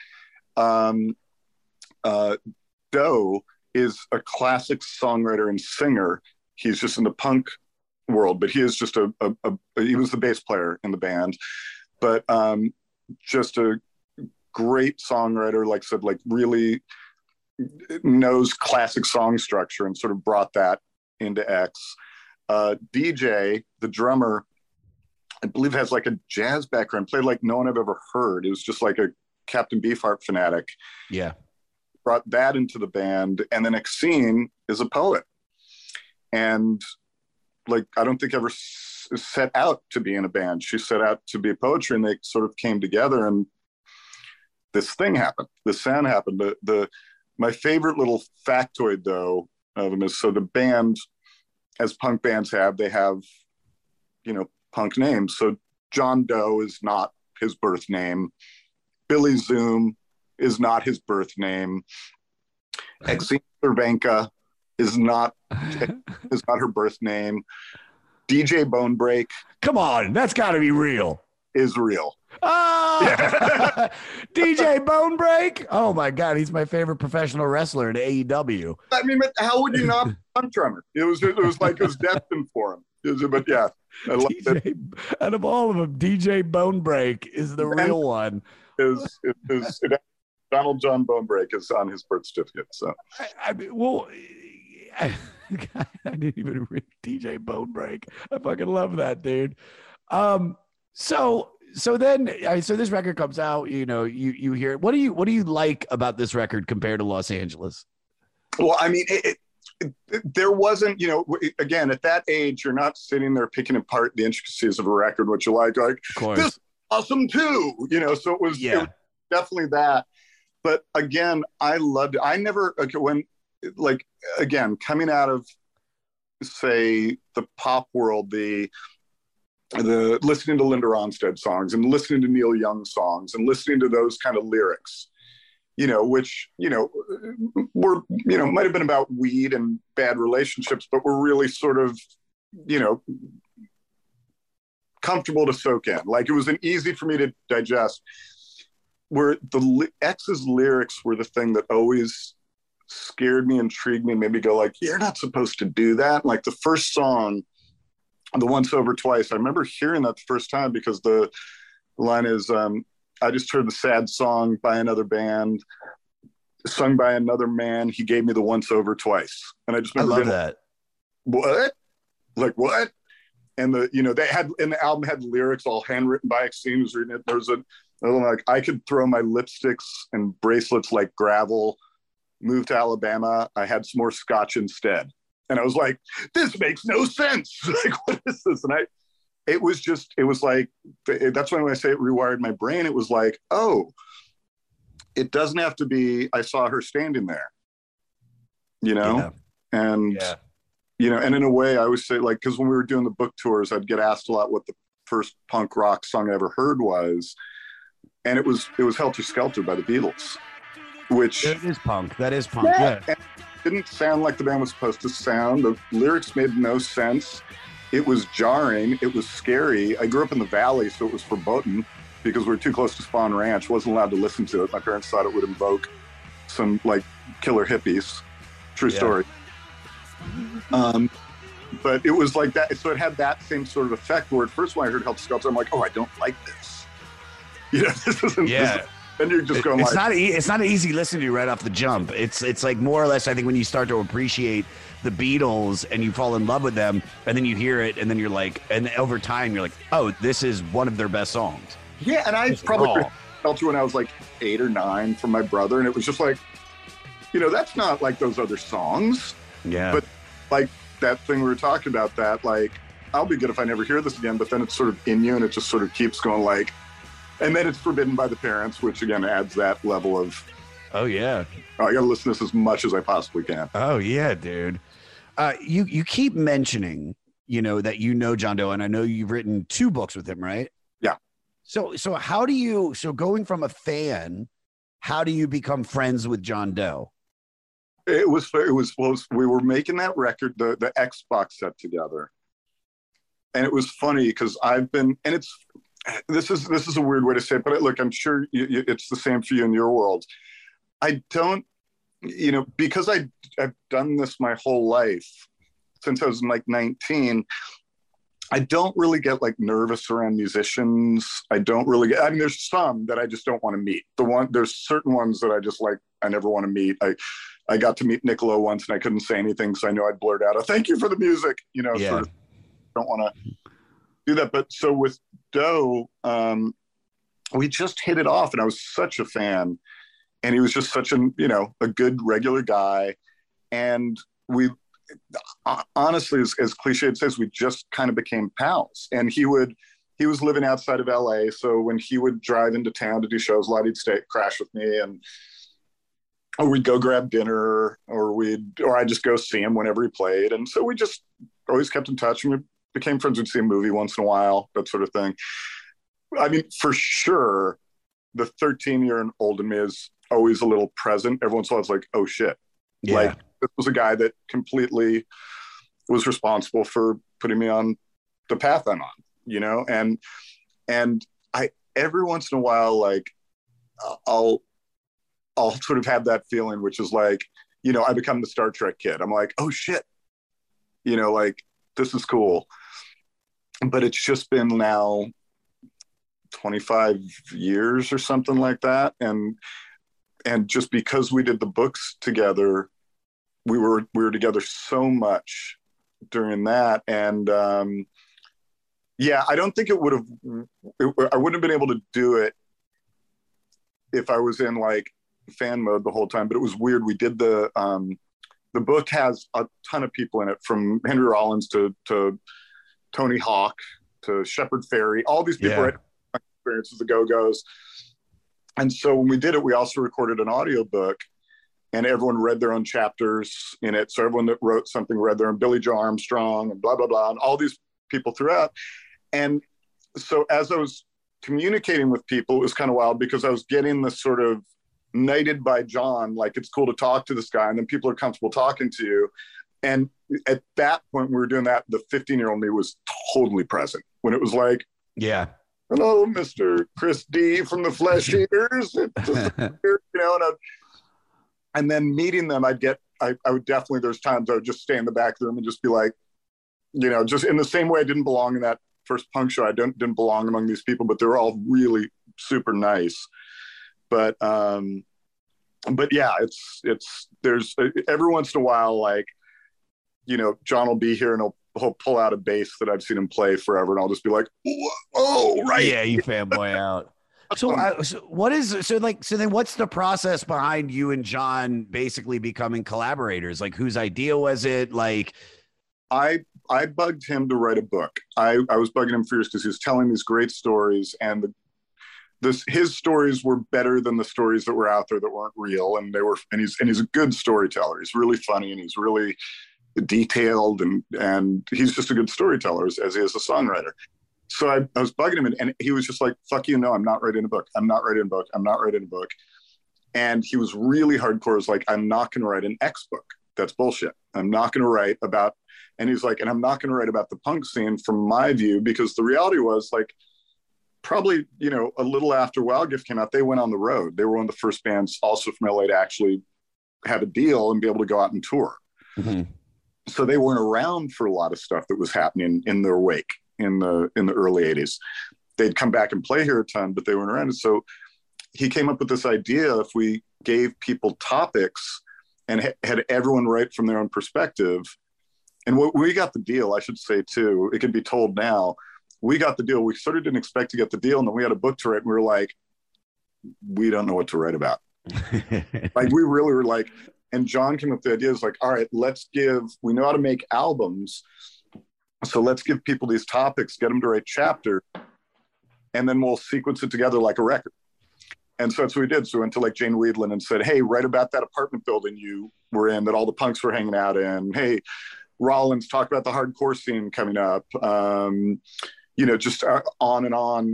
Doe is a classic songwriter and singer. He's just in the punk world, but he is just he was the bass player in the band, but just a great songwriter, like I said, like really knows classic song structure and sort of brought that into X. DJ, the drummer, I believe has like a jazz background, played like no one I've ever heard. It was just like a Captain Beefheart fanatic. Yeah. Brought that into the band. And then Exene is a poet. And like, I don't think ever set out to be in a band. She set out to be a poetry, and they sort of came together, and this thing happened. This sound happened. My favorite little factoid, though, of them is, so the band, as punk bands have, they have, punk names. So John Doe is not his birth name. Billy Zoom is not his birth name. Exene Cervenka is not her birth name. DJ Bonebreak. Come on, that's got to be real. Is real. Oh, yeah. DJ Bonebreak. Oh my God, he's my favorite professional wrestler in AEW. I mean, but how would you not be a punk drummer? It was like it was destined for him. But yeah, I love it. Out of all of them, DJ Bonebreak is the real one. Donald John Bonebreak is on his birth certificate. So I didn't even read DJ Bonebreak. I fucking love that, dude. So then this record comes out, you hear it. What do you like about this record compared to Los Angeles? Well, I mean, there wasn't, again, at that age, you're not sitting there picking apart the intricacies of a record, what you like, of course. This is awesome too, so it was definitely that. But again, I loved it. I never, coming out of, say, the pop world, the listening to Linda Ronstadt songs and listening to Neil Young songs and listening to those kind of lyrics, which, were, might have been about weed and bad relationships, but were really sort of, comfortable to soak in. Like, it was easy for me to digest. Where the X's lyrics were the thing that always scared me, intrigued me, and made me go like, you're not supposed to do that. Like the first song, the Once Over Twice, I remember hearing that the first time because the line is, I just heard the sad song by another band, sung by another man. He gave me the once over twice. And I just remember that. What? Like what? and the album had lyrics all handwritten by Exene was reading it. There's like, I could throw my lipsticks and bracelets like gravel, move to Alabama. I had some more scotch instead. And I was like, this makes no sense. Like, what is this? And it was like, that's when I say it rewired my brain. It was like, oh, it doesn't have to be, I saw her standing there, and, and in a way I always say, like, because when we were doing the book tours, I'd get asked a lot what the first punk rock song I ever heard was. And it was Helter Skelter by the Beatles, which it is punk. That is punk. Yeah. It didn't sound like the band was supposed to sound. The lyrics made no sense. It was jarring. It was scary. I grew up in the Valley, so it was foreboding because we were too close to Spawn Ranch. Wasn't allowed to listen to it. My parents thought it would invoke some like killer hippies. True story. But it was like that. So it had that same sort of effect where at first when I heard Helter Skelter, I'm like, oh, I don't like this. This isn't. Yeah. And you're just going it's like, it's not an easy listen to right off the jump. It's like more or less, I think, when you start to appreciate the Beatles and you fall in love with them, and then you hear it, and then you're like, and over time you're like, oh, this is one of their best songs. Yeah, and I probably felt to when I was like 8 or 9 from my brother, and it was just like, that's not like those other songs. Yeah. But like that thing we were talking about, that like, I'll be good if I never hear this again, but then it's sort of in you, and it just sort of keeps going like, and then it's forbidden by the parents, which again adds that level of, oh yeah, I got to listen to this as much as I possibly can. Oh yeah, dude. You keep mentioning, that John Doe, and I know you've written 2 books with him, right? Yeah. So going from a fan, how do you become friends with John Doe? It was we were making that record, the Xbox set together, and it was funny because this is a weird way to say it, but look, I'm sure it's the same for you in your world. I don't, because I've done this my whole life since I was like 19. I don't really get like nervous around musicians. I don't really get, I mean, there's some that I just don't want to meet. There's certain ones that I just like, I never want to meet. I got to meet Niccolo once and I couldn't say anything, so I know I'd blurt out, thank you for the music, sort of don't want to do that. But so with Doe, we just hit it off, and I was such a fan, and he was just such a good regular guy. And we honestly, as cliche it says, we just kind of became pals. And he was living outside of LA, so when he would drive into town to do shows a lot, he'd crash with me, or we'd go grab dinner, or I'd just go see him whenever he played. And so we just always kept in touch, and we became friends. We'd see a movie once in a while, that sort of thing. I mean, for sure, the 13-year-old in me is always a little present. Every once in a while, it's like, oh shit. Yeah. Like, this was a guy that completely was responsible for putting me on the path I'm on, and I, every once in a while, like, I'll sort of have that feeling, which is like, I become the Star Trek kid. I'm like, oh shit, like, this is cool. But it's just been now 25 years or something like that. And just because we did the books together, we were together so much during that. And I don't think I wouldn't have been able to do it if I was in like fan mode the whole time. But it was weird. We did the book has a ton of people in it, from Henry Rollins to Tony Hawk to Shepard Fairey. All these people had experiences, the Go-Go's. And so when we did it, we also recorded an audiobook, and everyone read their own chapters in it. So everyone that wrote something read their own, Billy Joe Armstrong and blah, blah, blah, and all these people throughout. And so as I was communicating with people, it was kind of wild because I was getting this sort of knighted by John, like, it's cool to talk to this guy, and then people are comfortable talking to you. And at that point, when we were doing that, the 15-year-old me was totally present. When it was like, hello, Mr. Chris D from the Flesh Eaters. And then meeting them, I would definitely, there's times I would just stay in the back room and just be like, just in the same way I didn't belong in that first punk show. I didn't belong among these people, but they were all really super nice. But yeah, it's there's every once in a while, like, John will be here and he'll pull out a bass that I've seen him play forever, and I'll just be like, "Oh, right, Yeah, you fanboy out. So, then what's the process behind you and John basically becoming collaborators? Like, whose idea was it? Like, I bugged him to write a book. I was bugging him for years because he was telling these great stories, and his stories were better than the stories that were out there that weren't real, and he's a good storyteller. He's really funny, and he's really detailed, and he's just a good storyteller as he is a songwriter. So I was bugging him, and he was just like, "Fuck you, no, I'm not writing a book. I'm not writing a book. I'm not writing a book." And he was really hardcore. It's like, "I'm not going to write an X book. That's bullshit. I'm not going to write about," and he's like, "and I'm not going to write about the punk scene from my view," because the reality was, like, probably, a little after Wild Gift came out, they went on the road. They were one of the first bands also from LA to actually have a deal and be able to go out and tour. Mm-hmm. So they weren't around for a lot of stuff that was happening in their wake in the early 80s. They'd come back and play here a ton, but they weren't around. So he came up with this idea: if we gave people topics and had everyone write from their own perspective. And what we got the deal, I should say too, it can be told now, we got the deal. We sort of didn't expect to get the deal. And then we had a book to write, and we were like, we don't know what to write about. Like, we really were like, and John came up with the idea, is like, all right, we know how to make albums. So let's give people these topics, get them to write chapters, and then we'll sequence it together like a record. And so that's what we did. So we went to like Jane Weedland and said, "Hey, write about that apartment building you were in that all the punks were hanging out in. Hey, Rollins, talk about the hardcore scene coming up." Just on and on,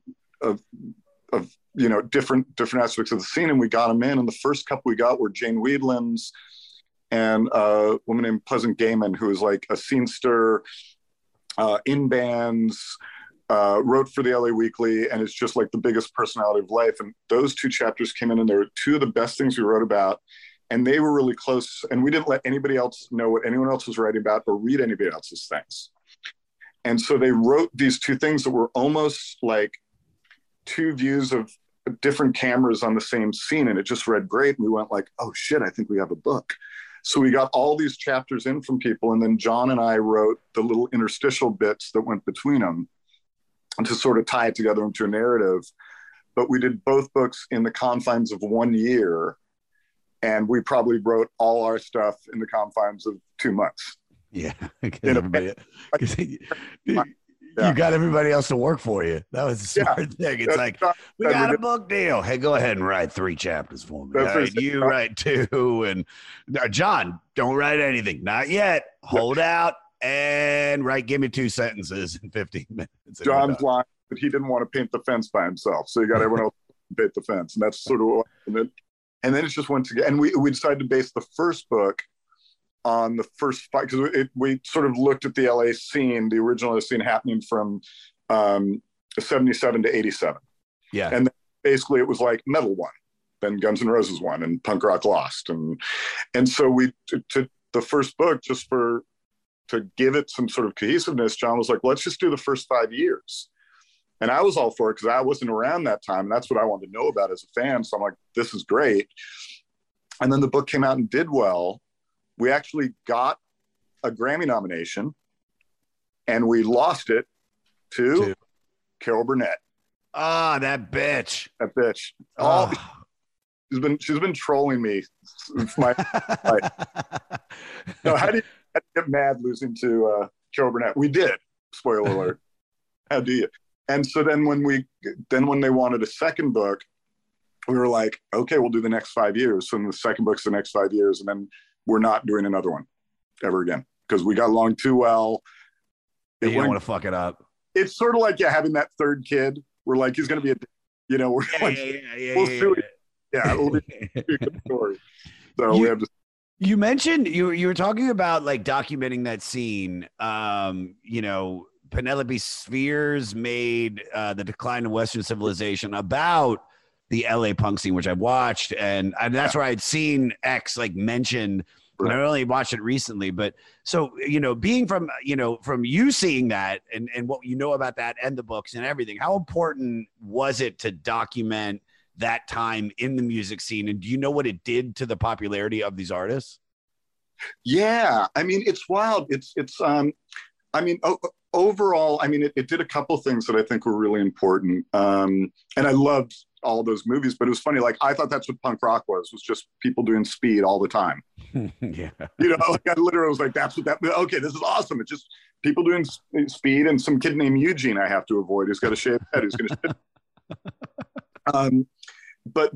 of different aspects of the scene. And we got them in. And the first couple we got were Jane Weedland's and a woman named Pleasant Gaiman, who is like a scenester, in bands, wrote for the LA Weekly, and is just like the biggest personality of life. And those two chapters came in, and they were two of the best things we wrote about. And they were really close, and we didn't let anybody else know what anyone else was writing about or read anybody else's things. And so they wrote these two things that were almost like two views of different cameras on the same scene, and it just read great. And we went like, "Oh shit, I think we have a book." So we got all these chapters in from people, and then John and I wrote the little interstitial bits that went between them and to sort of tie it together into a narrative. But we did both books in the confines of 1 year, and we probably wrote all our stuff in the confines of 2 months. Yeah, you got everybody else to work for you. That was a smart thing. It's like, we got a book deal. Hey, go ahead and write 3 chapters for me. All right, you write 2, and John, don't write anything. Not yet. Hold out and give me 2 sentences in 15 minutes. John's line that he didn't want to paint the fence by himself, so you got everyone else to paint the fence, and that's sort of what. And then it just went together. And we decided to base the first book on the first 5, because we sort of looked at the LA scene, the original scene happening from 77 to 87. Yeah. And then basically it was like metal won, then Guns N' Roses won, and punk rock lost. And so we, to the first book, just to give it some sort of cohesiveness, John was like, let's just do the first 5 years. And I was all for it because I wasn't around that time, and that's what I wanted to know about as a fan. So I'm like, this is great. And then the book came out and did well. We actually got a Grammy nomination, and we lost it to Carol Burnett. Ah, that bitch. That bitch. She's been trolling me. So how do you get mad losing to Carol Burnett? We did. Spoiler alert. How do you? And so then when they wanted a second book, we were like, okay, we'll do the next 5 years. So then the second book's the next 5 years, and then we're not doing another one ever again because we got along too well. You don't want to fuck it up. It's sort of like having that third kid. We're like, he's going to be we'll do it. Yeah, it'll be a good story. So we have to. You mentioned you were talking about like documenting that scene. Penelope Spheres made The Decline of Western Civilization about the LA punk scene, which I watched, and that's where I'd seen X like mentioned. Right. And I only watched it recently, but so being from you seeing that and what you know about that and the books and everything, how important was it to document that time in the music scene? And do you know what it did to the popularity of these artists? Yeah, I mean, it's wild. I mean, overall, I mean, it did a couple things that I think were really important. And I loved all those movies, but it was funny. Like, I thought that's what punk rock was just people doing speed all the time. Yeah. You know, like I literally was like, okay, this is awesome. It's just people doing speed and some kid named Eugene I have to avoid. Who's got a shaved head. Who's going to but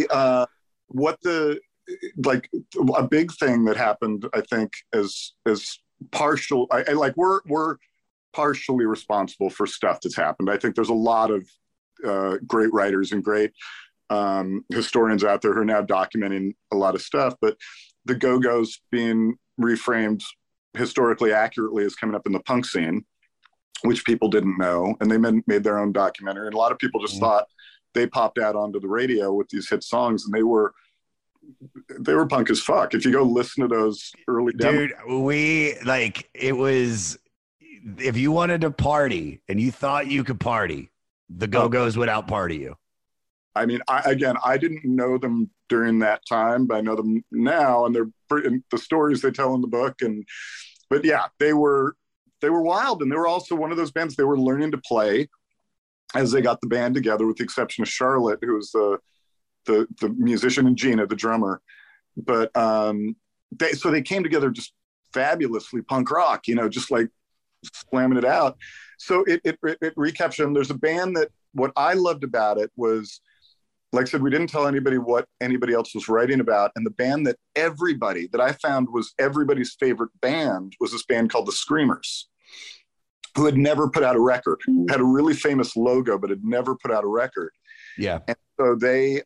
a big thing that happened, I think, is partial. I like we're partially responsible for stuff that's happened. I think there's a lot of great writers and great historians out there who are now documenting a lot of stuff, but the Go-Go's being reframed historically accurately as coming up in the punk scene, which people didn't know, and they made their own documentary, and a lot of people just thought they popped out onto the radio with these hit songs, and they were punk as fuck. If you go listen to those early dude, it was, if you wanted to party and you thought you could party, the Go-Go's would out party you. I mean, I didn't know them during that time, but I know them now, and the stories they tell in the book. But yeah, they were wild, and they were also one of those bands. They were learning to play as they got the band together, with the exception of Charlotte, who was the musician, and Gina, the drummer. But they came together just fabulously punk rock, you know, just like slamming it out. So it recaptured them. There's a band that, what I loved about it was, like I said, we didn't tell anybody what anybody else was writing about. And the band that I found was everybody's favorite band was this band called the Screamers, who had never put out a record, had a really famous logo, but had never put out a record. Yeah. And so they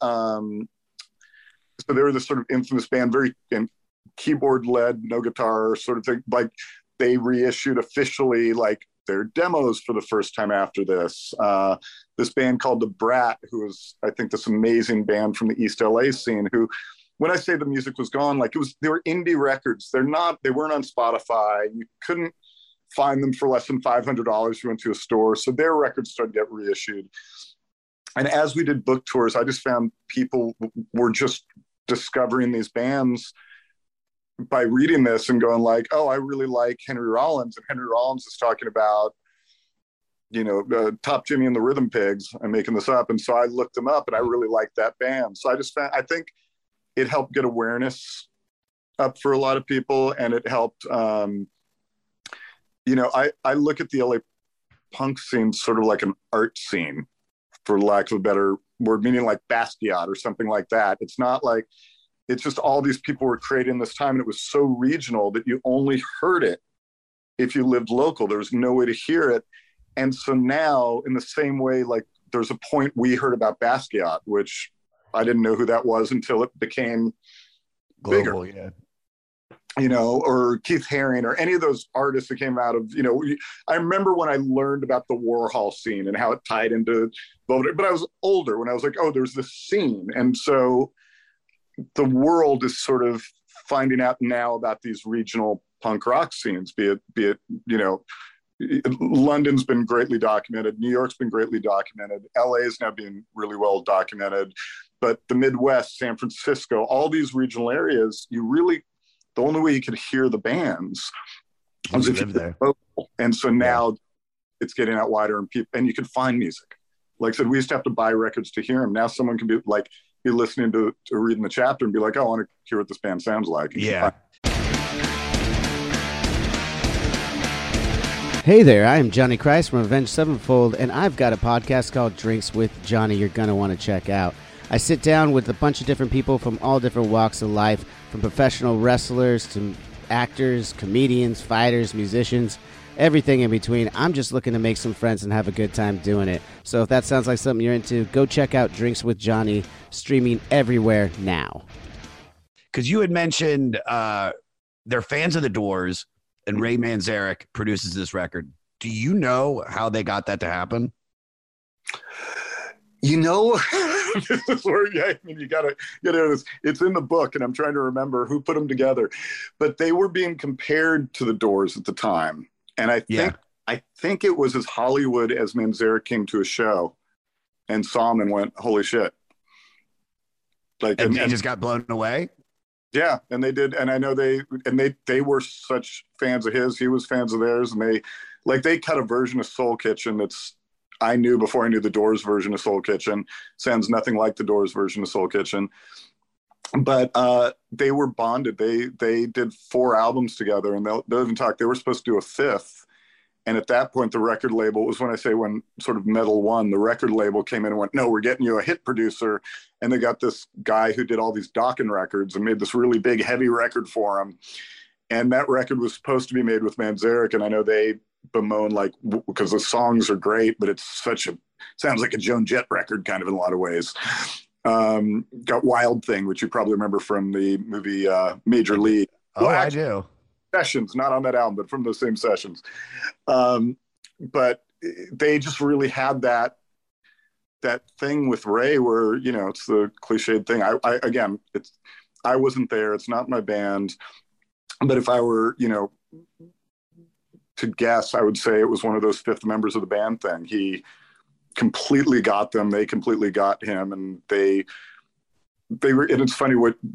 were this sort of infamous band, very keyboard led, no guitar sort of thing. Like, they reissued officially like their demos for the first time after this. This band called The Brat, who was, I think, this amazing band from the East LA scene, who, when I say the music was gone, like they were indie records. They weren't on Spotify. You couldn't find them for less than $500. You went to a store. So their records started to get reissued. And as we did book tours, I just found people were just discovering these bands by reading this and going like, oh, I really like Henry Rollins. And Henry Rollins is talking about, you know, Top Jimmy and the Rhythm Pigs. I'm making this up. And so I looked them up, and I really liked that band. So I think it helped get awareness up for a lot of people. And it helped, you know, I look at the LA punk scene sort of like an art scene, for lack of a better word, meaning like Basquiat or something like that. It's not like, it's just all these people were creating this time, and it was so regional that you only heard it if you lived local. There was no way to hear it. And so now, in the same way, like there's a point we heard about Basquiat, which I didn't know who that was until it became global, bigger. yeah. You know, or Keith Haring, or any of those artists that came out of, you know, I remember when I learned about the Warhol scene and how it tied into, but I was older when I was like, oh, there's this scene. And so the world is sort of finding out now about these regional punk rock scenes, be it, you know, London's been greatly documented. New York's been greatly documented. LA is now being really well documented, but the Midwest, San Francisco, all these regional areas, the only way you could hear the bands was if you lived there. Local. And so now it's getting out wider, and you can find music. Like I said, we used to have to buy records to hear them. Now someone can be listening to reading the chapter and be like, oh, I want to hear what this band sounds like. Yeah. Hey there, I am Johnny Christ from Avenged Sevenfold, and I've got a podcast called Drinks with Johnny you're going to want to check out. I sit down with a bunch of different people from all different walks of life, from professional wrestlers to actors, comedians, fighters, musicians, everything in between. I'm just looking to make some friends and have a good time doing it. So if that sounds like something you're into, go check out Drinks with Johnny, streaming everywhere now. Because you had mentioned they're fans of The Doors, and Ray Manzarek produces this record. Do you know how they got that to happen? You know, this is where you gotta hear this. It's in the book, and I'm trying to remember who put them together. But they were being compared to The Doors at the time. And I think it was as Hollywood as Manzarek came to a show and saw him and went, holy shit. Like, and just got blown away? Yeah, and they did, and I know they were such fans of his. He was fans of theirs, and they cut a version of Soul Kitchen that's I knew before I knew the Doors version of Soul Kitchen. Sounds nothing like the Doors version of Soul Kitchen, but they were bonded. They did 4 albums together, and they'll even talk. They were supposed to do a 5th, and at that point, the record label was when sort of Metal won. The record label came in and went, "No, we're getting you a hit producer." And they got this guy who did all these Dokken records and made this really big, heavy record for him. And that record was supposed to be made with Manzarek. And I know they bemoan, because the songs are great, but it's sounds like a Joan Jett record kind of in a lot of ways. Got Wild Thing, which you probably remember from the movie Major League. Oh, I do. Sessions, not on that album, but from those same sessions. But they just really had that thing with Ray where, it's the cliched thing. I wasn't there. It's not my band. But if I were, to guess, I would say it was one of those 5th members of the band thing. He completely got them. They completely got him. And they were, and it's funny what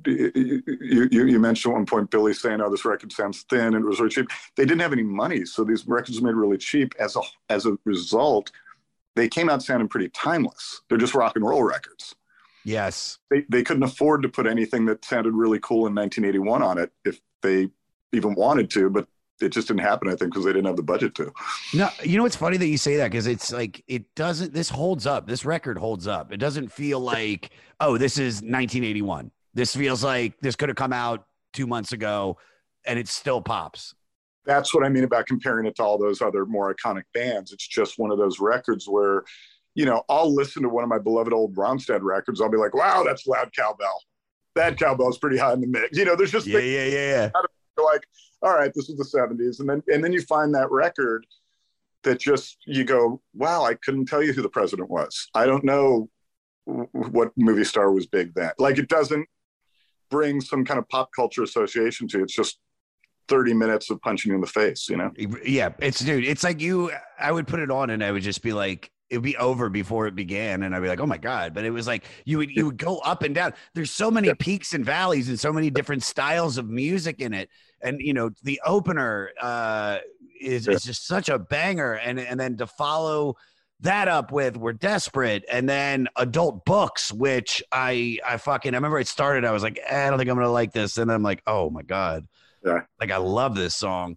you mentioned at one point, Billy saying, "Oh, this record sounds thin," and it was really cheap. They didn't have any money, so these records were made really cheap. As a result, they came out sounding pretty timeless. They're just rock and roll records. Yes, they couldn't afford to put anything that sounded really cool in 1981 on it if they even wanted to, but it just didn't happen, I think, because they didn't have the budget to. No, it's funny that you say that, because it's like, this holds up. This record holds up. It doesn't feel like, oh, this is 1981. This feels like this could have come out 2 months ago and it still pops. That's what I mean about comparing it to all those other more iconic bands. It's just one of those records where, I'll listen to one of my beloved old Ronstadt records. I'll be like, wow, that's loud cowbell. That cowbell's pretty high in the mix. There's just yeah. Like, all right, this is the 70s. And then you find that record that just, you go, wow, I couldn't tell you who the president was. I don't know what movie star was big then. Like, it doesn't bring some kind of pop culture association to it. It's just 30 minutes of punching you in the face, Yeah, it's like I would put it on and I would just be like, it'd be over before it began, and I'd be like, oh my God. But it was like you would go up and down. There's so many peaks and valleys and so many different styles of music in it. And the opener is just such a banger. And then to follow that up with We're Desperate, and then Adult Books, which I remember it started, I was like, I don't think I'm gonna like this. And then I'm like, oh my God. Yeah. Like, I love this song.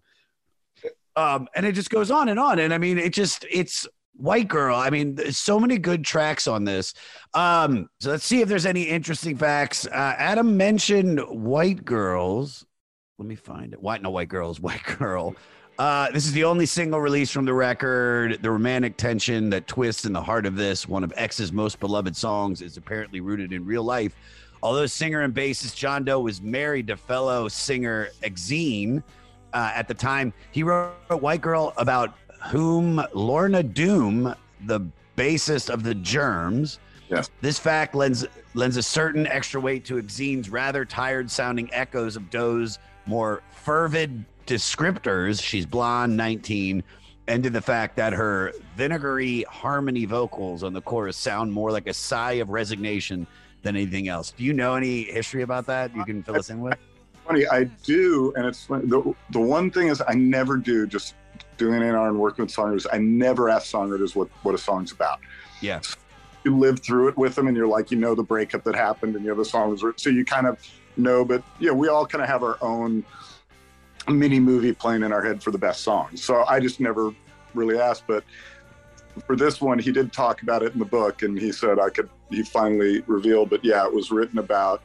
And it just goes on. And I mean, it's White Girl. I mean, there's so many good tracks on this. So let's see if there's any interesting facts. Adam mentioned White Girls. Let me find it. White Girls, White Girl. This is the only single released from the record. The romantic tension that twists in the heart of this, one of X's most beloved songs, is apparently rooted in real life. Although singer and bassist John Doe was married to fellow singer Exene at the time, he wrote White Girl about whom Lorna Doom, the bassist of the Germs. Yes. This fact lends a certain extra weight to Exene's rather tired-sounding echoes of Doe's more fervid descriptors. She's blonde, 19, and to the fact that her vinegary harmony vocals on the chorus sound more like a sigh of resignation than anything else. Do you know any history about that you can fill us in with? Funny, I do, and it's funny. The one thing is I never do, just doing A&R and working with songwriters, I never ask songwriters what a song's about. Yeah. You live through it with them, and you're like, the breakup that happened, and the song was written, so you kind of know. But we all kind of have our own mini movie playing in our head for the best songs. So I just never really asked. But for this one, he did talk about it in the book, and he said he finally revealed. But yeah, it was written about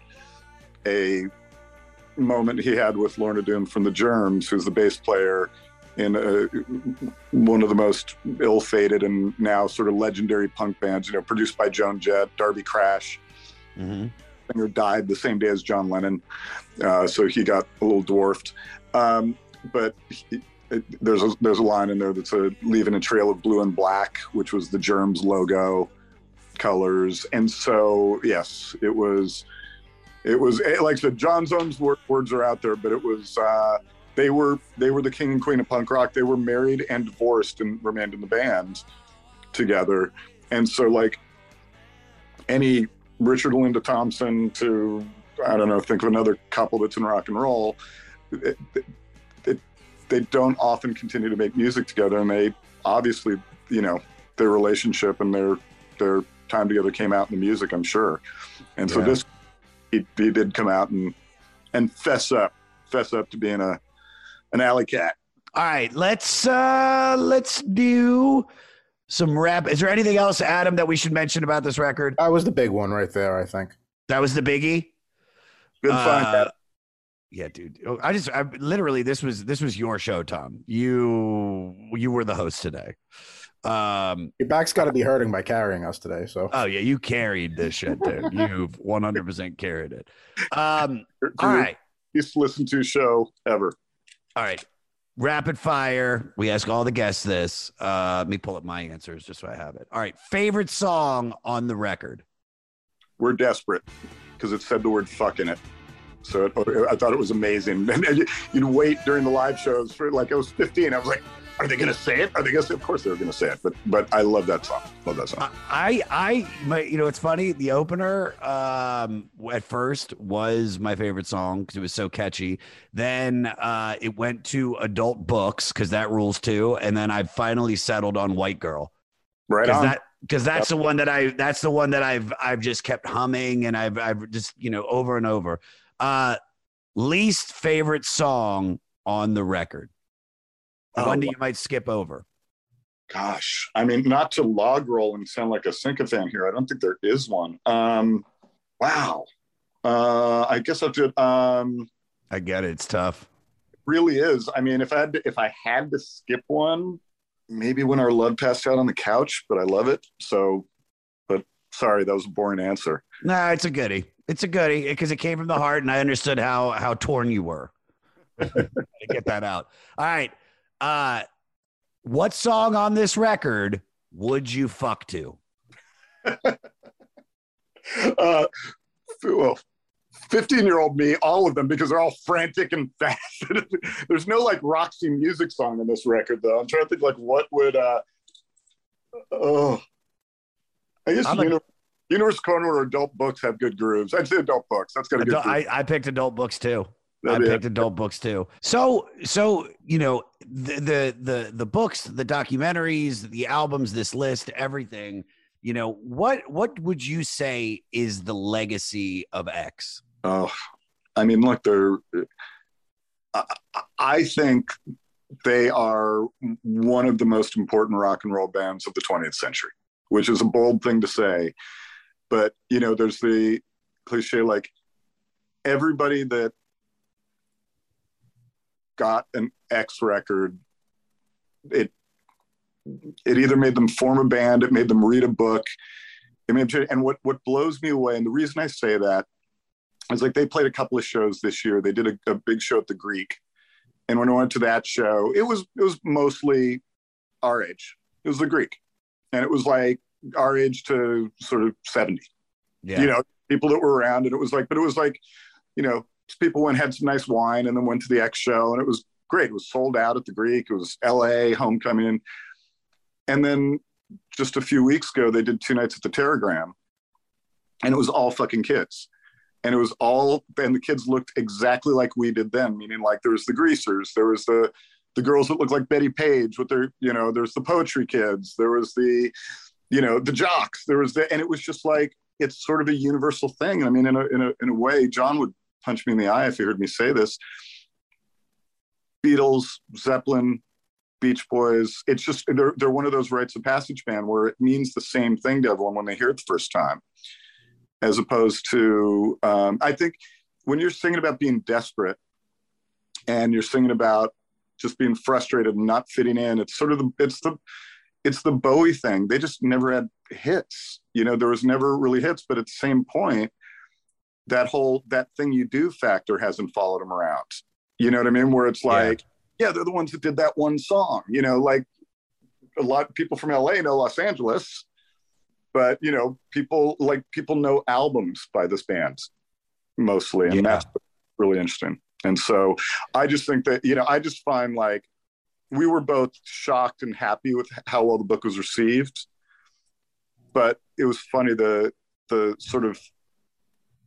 a moment he had with Lorna Doom from the Germs, who's the bass player in one of the most ill-fated and now sort of legendary punk bands, produced by Joan Jett, Darby Crash. Mm-hmm. Singer died the same day as John Lennon, so he got a little dwarfed. But there's a line in there that's leaving a trail of blue and black, which was the Germs logo colors. And so, yes, it was like I said, John Zone's words are out there, but it was, they were the king and queen of punk rock. They were married and divorced and remained in the band together. And so, like, any Richard Linda Thompson to I don't know, think of another couple that's in rock and roll. They don't often continue to make music together, and they obviously, you know, their relationship and their time together came out in the music, I'm sure. And so this, he did come out and fess up to being an alley cat. All right, let's do some rap. Is there anything else, Adam, that we should mention about this record? That was the big one right there, I think. That was the biggie. Good find. Yeah, dude. I literally, this was your show, Tom. You were the host today. Your back's got to be hurting by carrying us today. So. Oh yeah, you carried this shit, dude. You've 100% carried it. All right. Least listened to show ever. All right. Rapid fire. We ask all the guests this. Let me pull up my answers just so I have it. All right. Favorite song on the record? We're Desperate, because it said the word fuck in it. So I thought it was amazing. And you'd wait during the live shows for, like, I was 15. I was like, are they going to say it? Are they going to say it? Of course they were going to say it. But I love that song. Love that song. You know, it's funny. The opener at first was my favorite song because it was so catchy. Then it went to Adult Books because that rules too. And then I finally settled on White Girl. Right on. Because that's the one that I've just kept humming, and I've just, you know, over and over. Least favorite song on the record. One that you might skip over. Gosh, I mean, not to log roll and sound like a sycophant here. I don't think there is one. Wow. I guess I'll do. I get it. It's tough. It really is. I mean, if I had to skip one, maybe When Our Love Passed Out on the Couch, but I love it. So, but sorry, that was a boring answer. Nah, it's a goodie. It's a goodie because it came from the heart, and I understood how torn you were. To get that out. All right. What song on this record would you fuck to? Well, 15-year-old me, all of them, because they're all frantic and fast. There's no like Roxy music song on this record, though. I'm trying to think like what would I guess Universe Corner or Adult Books have good grooves. I'd say Adult Books. That's got a good groove. I picked Adult Books too. Adult Books too. So you know, the books, the documentaries, the albums, this list, everything. You know, what would you say is the legacy of X? Oh, I mean, look, I think they are one of the most important rock and roll bands of the 20th century, which is a bold thing to say. But, you know, there's the cliche, like everybody that got an X record, it either made them form a band, it made them read a book, and what blows me away, and the reason I say that is like they played a couple of shows this year. They did a big show at the Greek, and when I went to that show, it was mostly our age. It was the Greek, and it was like our age to sort of 70. Yeah, you know, people that were around, and it was like, you know, people went had some nice wine and then went to the X show, and it was great. It was sold out at the Greek. It was LA homecoming. And then just a few weeks ago, they did 2 nights at the Terragram, and it was all fucking kids. And it was all, and the kids looked exactly like we did then, meaning like there was the greasers, there was the girls that looked like Betty Page with their, you know, there's the poetry kids, there was the, you know, the jocks, there was and it was just like, it's sort of a universal thing. I mean, in a way, John would punch me in the eye if he heard me say this. Beatles, Zeppelin, Beach Boys, it's just, they're one of those rites of passage band where it means the same thing to everyone when they hear it the first time, as opposed to, I think when you're singing about being desperate and you're singing about just being frustrated and not fitting in, it's sort of it's the Bowie thing. They just never had hits, you know, there was never really hits, but at the same point, that thing you do factor hasn't followed them around. You know what I mean? Where it's like, yeah, they're the ones that did that one song, you know, like a lot of people from LA know Los Angeles, but you know, people know albums by this band mostly. And that's really interesting. And so I just think that, you know, I just find like we were both shocked and happy with how well the book was received, but it was funny, the sort of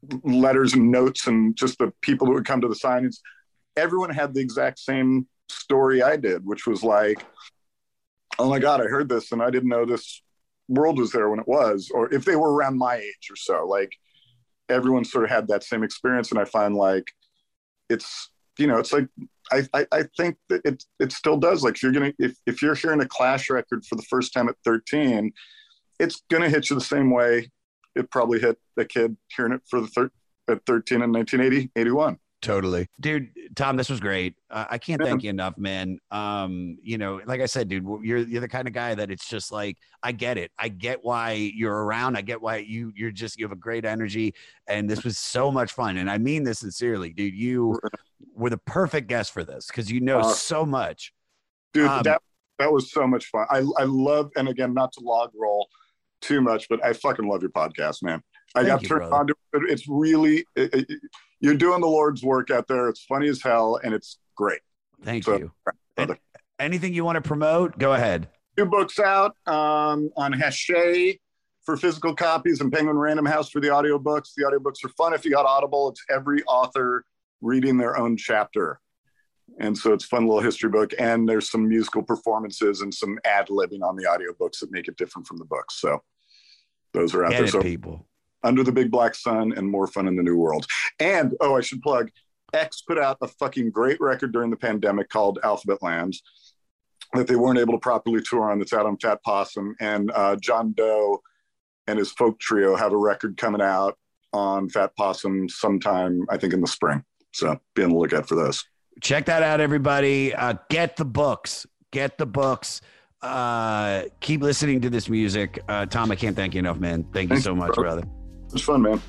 letters and notes and just the people that would come to the signings, everyone had the exact same story I did, which was like, oh my God, I heard this and I didn't know this world was there when it was, or if they were around my age or so, like everyone sort of had that same experience. And I find like, it's, you know, it's like, I think that it still does. Like if you're hearing a Clash record for the first time at 13, it's going to hit you the same way it probably hit the kid hearing it for at 13 in 1980, 81. Totally. Dude, Tom, this was great. I can't thank you enough, man. You know, like I said, dude, you're the kind of guy that it's just like, I get it. I get why you're around. I get why you have a great energy. And this was so much fun. And I mean this sincerely, dude. You were the perfect guest for this because you know so much. Dude, that was so much fun. I love, and again, not to log roll too much, but I fucking love your podcast, man. I got turned on to it. It's really, you're doing the Lord's work out there. It's funny as hell, and it's great. Thank you. Anything you want to promote? Go ahead. 2 books out on Hachette for physical copies and Penguin Random House for the audiobooks. The audiobooks are fun if you got Audible. It's every author reading their own chapter. And so it's a fun little history book. And there's some musical performances and some ad-libbing on the audiobooks that make it different from the books. So those are out there. So people. Under the Big Black Sun and More Fun in the New World. And, I should plug, X put out a fucking great record during the pandemic called Alphabet Land that they weren't able to properly tour on. That's out on Fat Possum. And John Doe and his folk trio have a record coming out on Fat Possum sometime, I think, in the spring. So be on the lookout for those. Check that out, everybody. Get the books. Get the books. Keep listening to this music. Tom, I can't thank you enough, man. Thank you so much, brother. It's fun, man.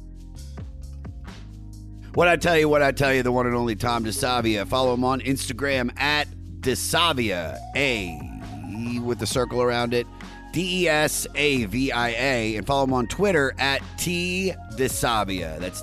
What I tell you, the one and only Tom DeSavia. Follow him on Instagram at DeSavia, A with the circle around it, DESAVIA, and follow him on Twitter at T DeSavia. That's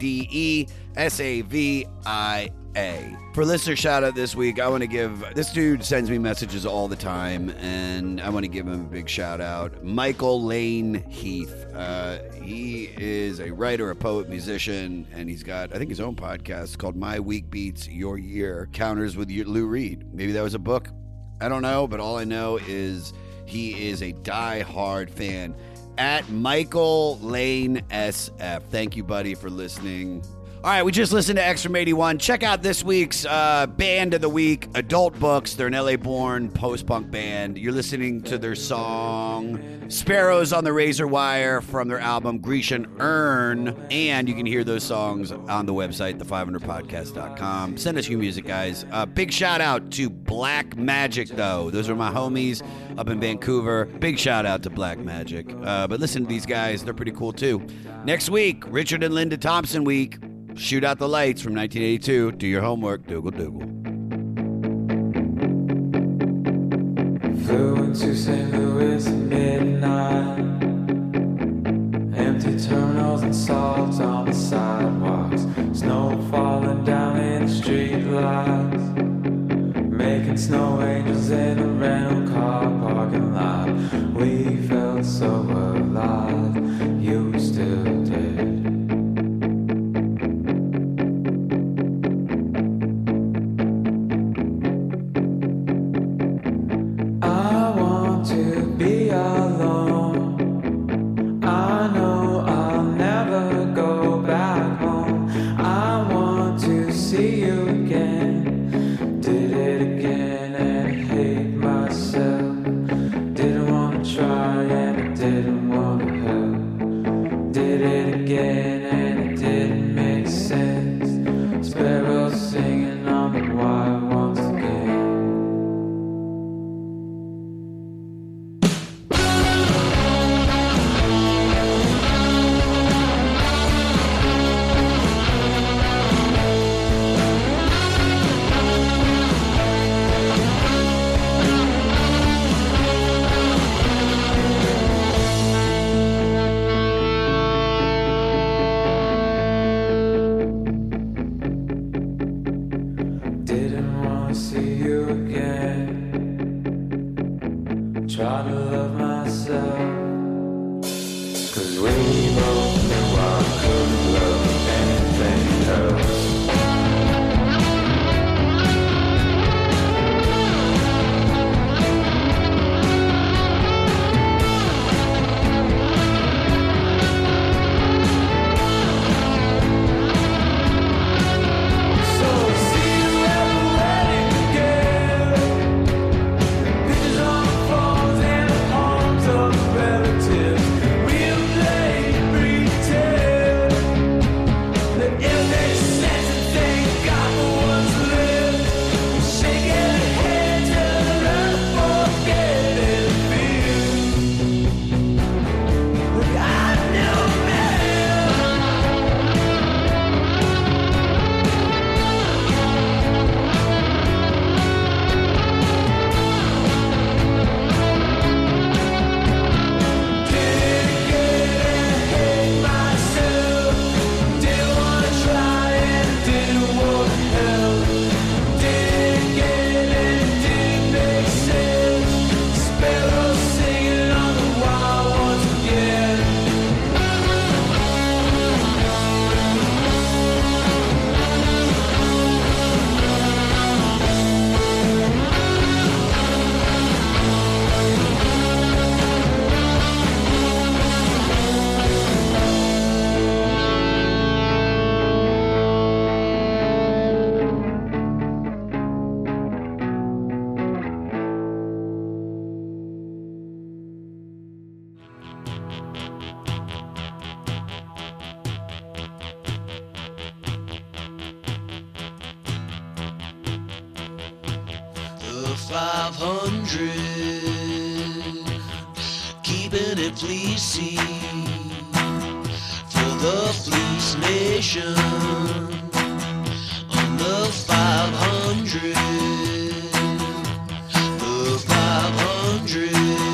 TDESAVIA. For listener shout out this week, I want to give, this dude sends me messages all the time, and I want to give him a big shout out. Michael Lane Heath. He is a writer, a poet, musician, and he's got, I think, his own podcast called My Week Beats Your Year, Counters with Lou Reed. Maybe that was a book. I don't know, but all I know is he is a die-hard fan. At Michael Lane SF. Thank you, buddy, for listening. All right, we just listened to X from 81. Check out this week's Band of the Week, Adult Books. They're an LA-born post-punk band. You're listening to their song Sparrows on the Razor Wire from their album Grecian Urn. And you can hear those songs on the website, the500podcast.com. Send us your music, guys. Big shout out to Black Magic, though. Those are my homies up in Vancouver. Big shout out to Black Magic. But listen to these guys. They're pretty cool, too. Next week, Richard and Linda Thompson week. Shoot Out the Lights from 1982. Do your homework. Doogle doogle. Flew into St. Louis at midnight. Empty terminals and salt on the sidewalks. Snow falling down in the street lights. Making snow angels in the rental car parking lot. We felt so alive. You were still dead. Be alone. I know I'll never go back home. I want to see you again. Did it again and hate myself. Didn't want to try and I didn't want to help. Did it again and it didn't make sense. Sparrows singing on the wire once again. Try to love myself, 'cause we both knew I couldn't love 500, keeping it fleecy for the Fleece Nation on the 500, the 500.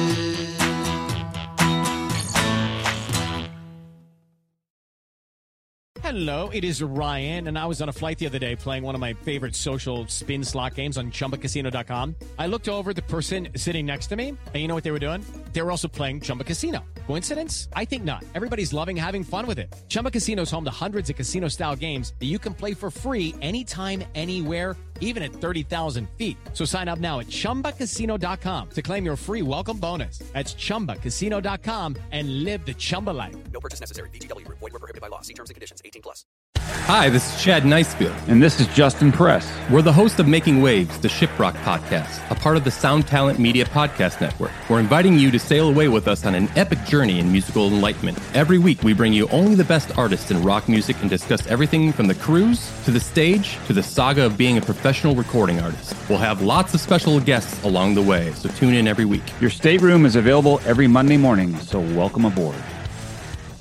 Hello, it is Ryan, and I was on a flight the other day playing one of my favorite social spin slot games on ChumbaCasino.com. I looked over at the person sitting next to me, and you know what they were doing? They were also playing Chumba Casino. Coincidence? I think not. Everybody's loving having fun with it. Chumba Casino is home to hundreds of casino-style games that you can play for free anytime, anywhere, even at 30,000 feet. So sign up now at ChumbaCasino.com to claim your free welcome bonus. That's ChumbaCasino.com and live the Chumba life. No purchase necessary. VGW. Void where prohibited by law. See terms and conditions. 18+. Hi, this is Chad Nicefield. And this is Justin Press. We're the host of Making Waves, the Shiprock podcast, a part of the Sound Talent Media Podcast Network. We're inviting you to sail away with us on an epic journey in musical enlightenment. Every week, we bring you only the best artists in rock music and discuss everything from the cruise to the stage to the saga of being a professional recording artist. We'll have lots of special guests along the way, so tune in every week. Your stateroom is available every Monday morning, so welcome aboard.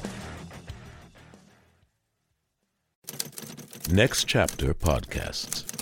Next Chapter Podcasts.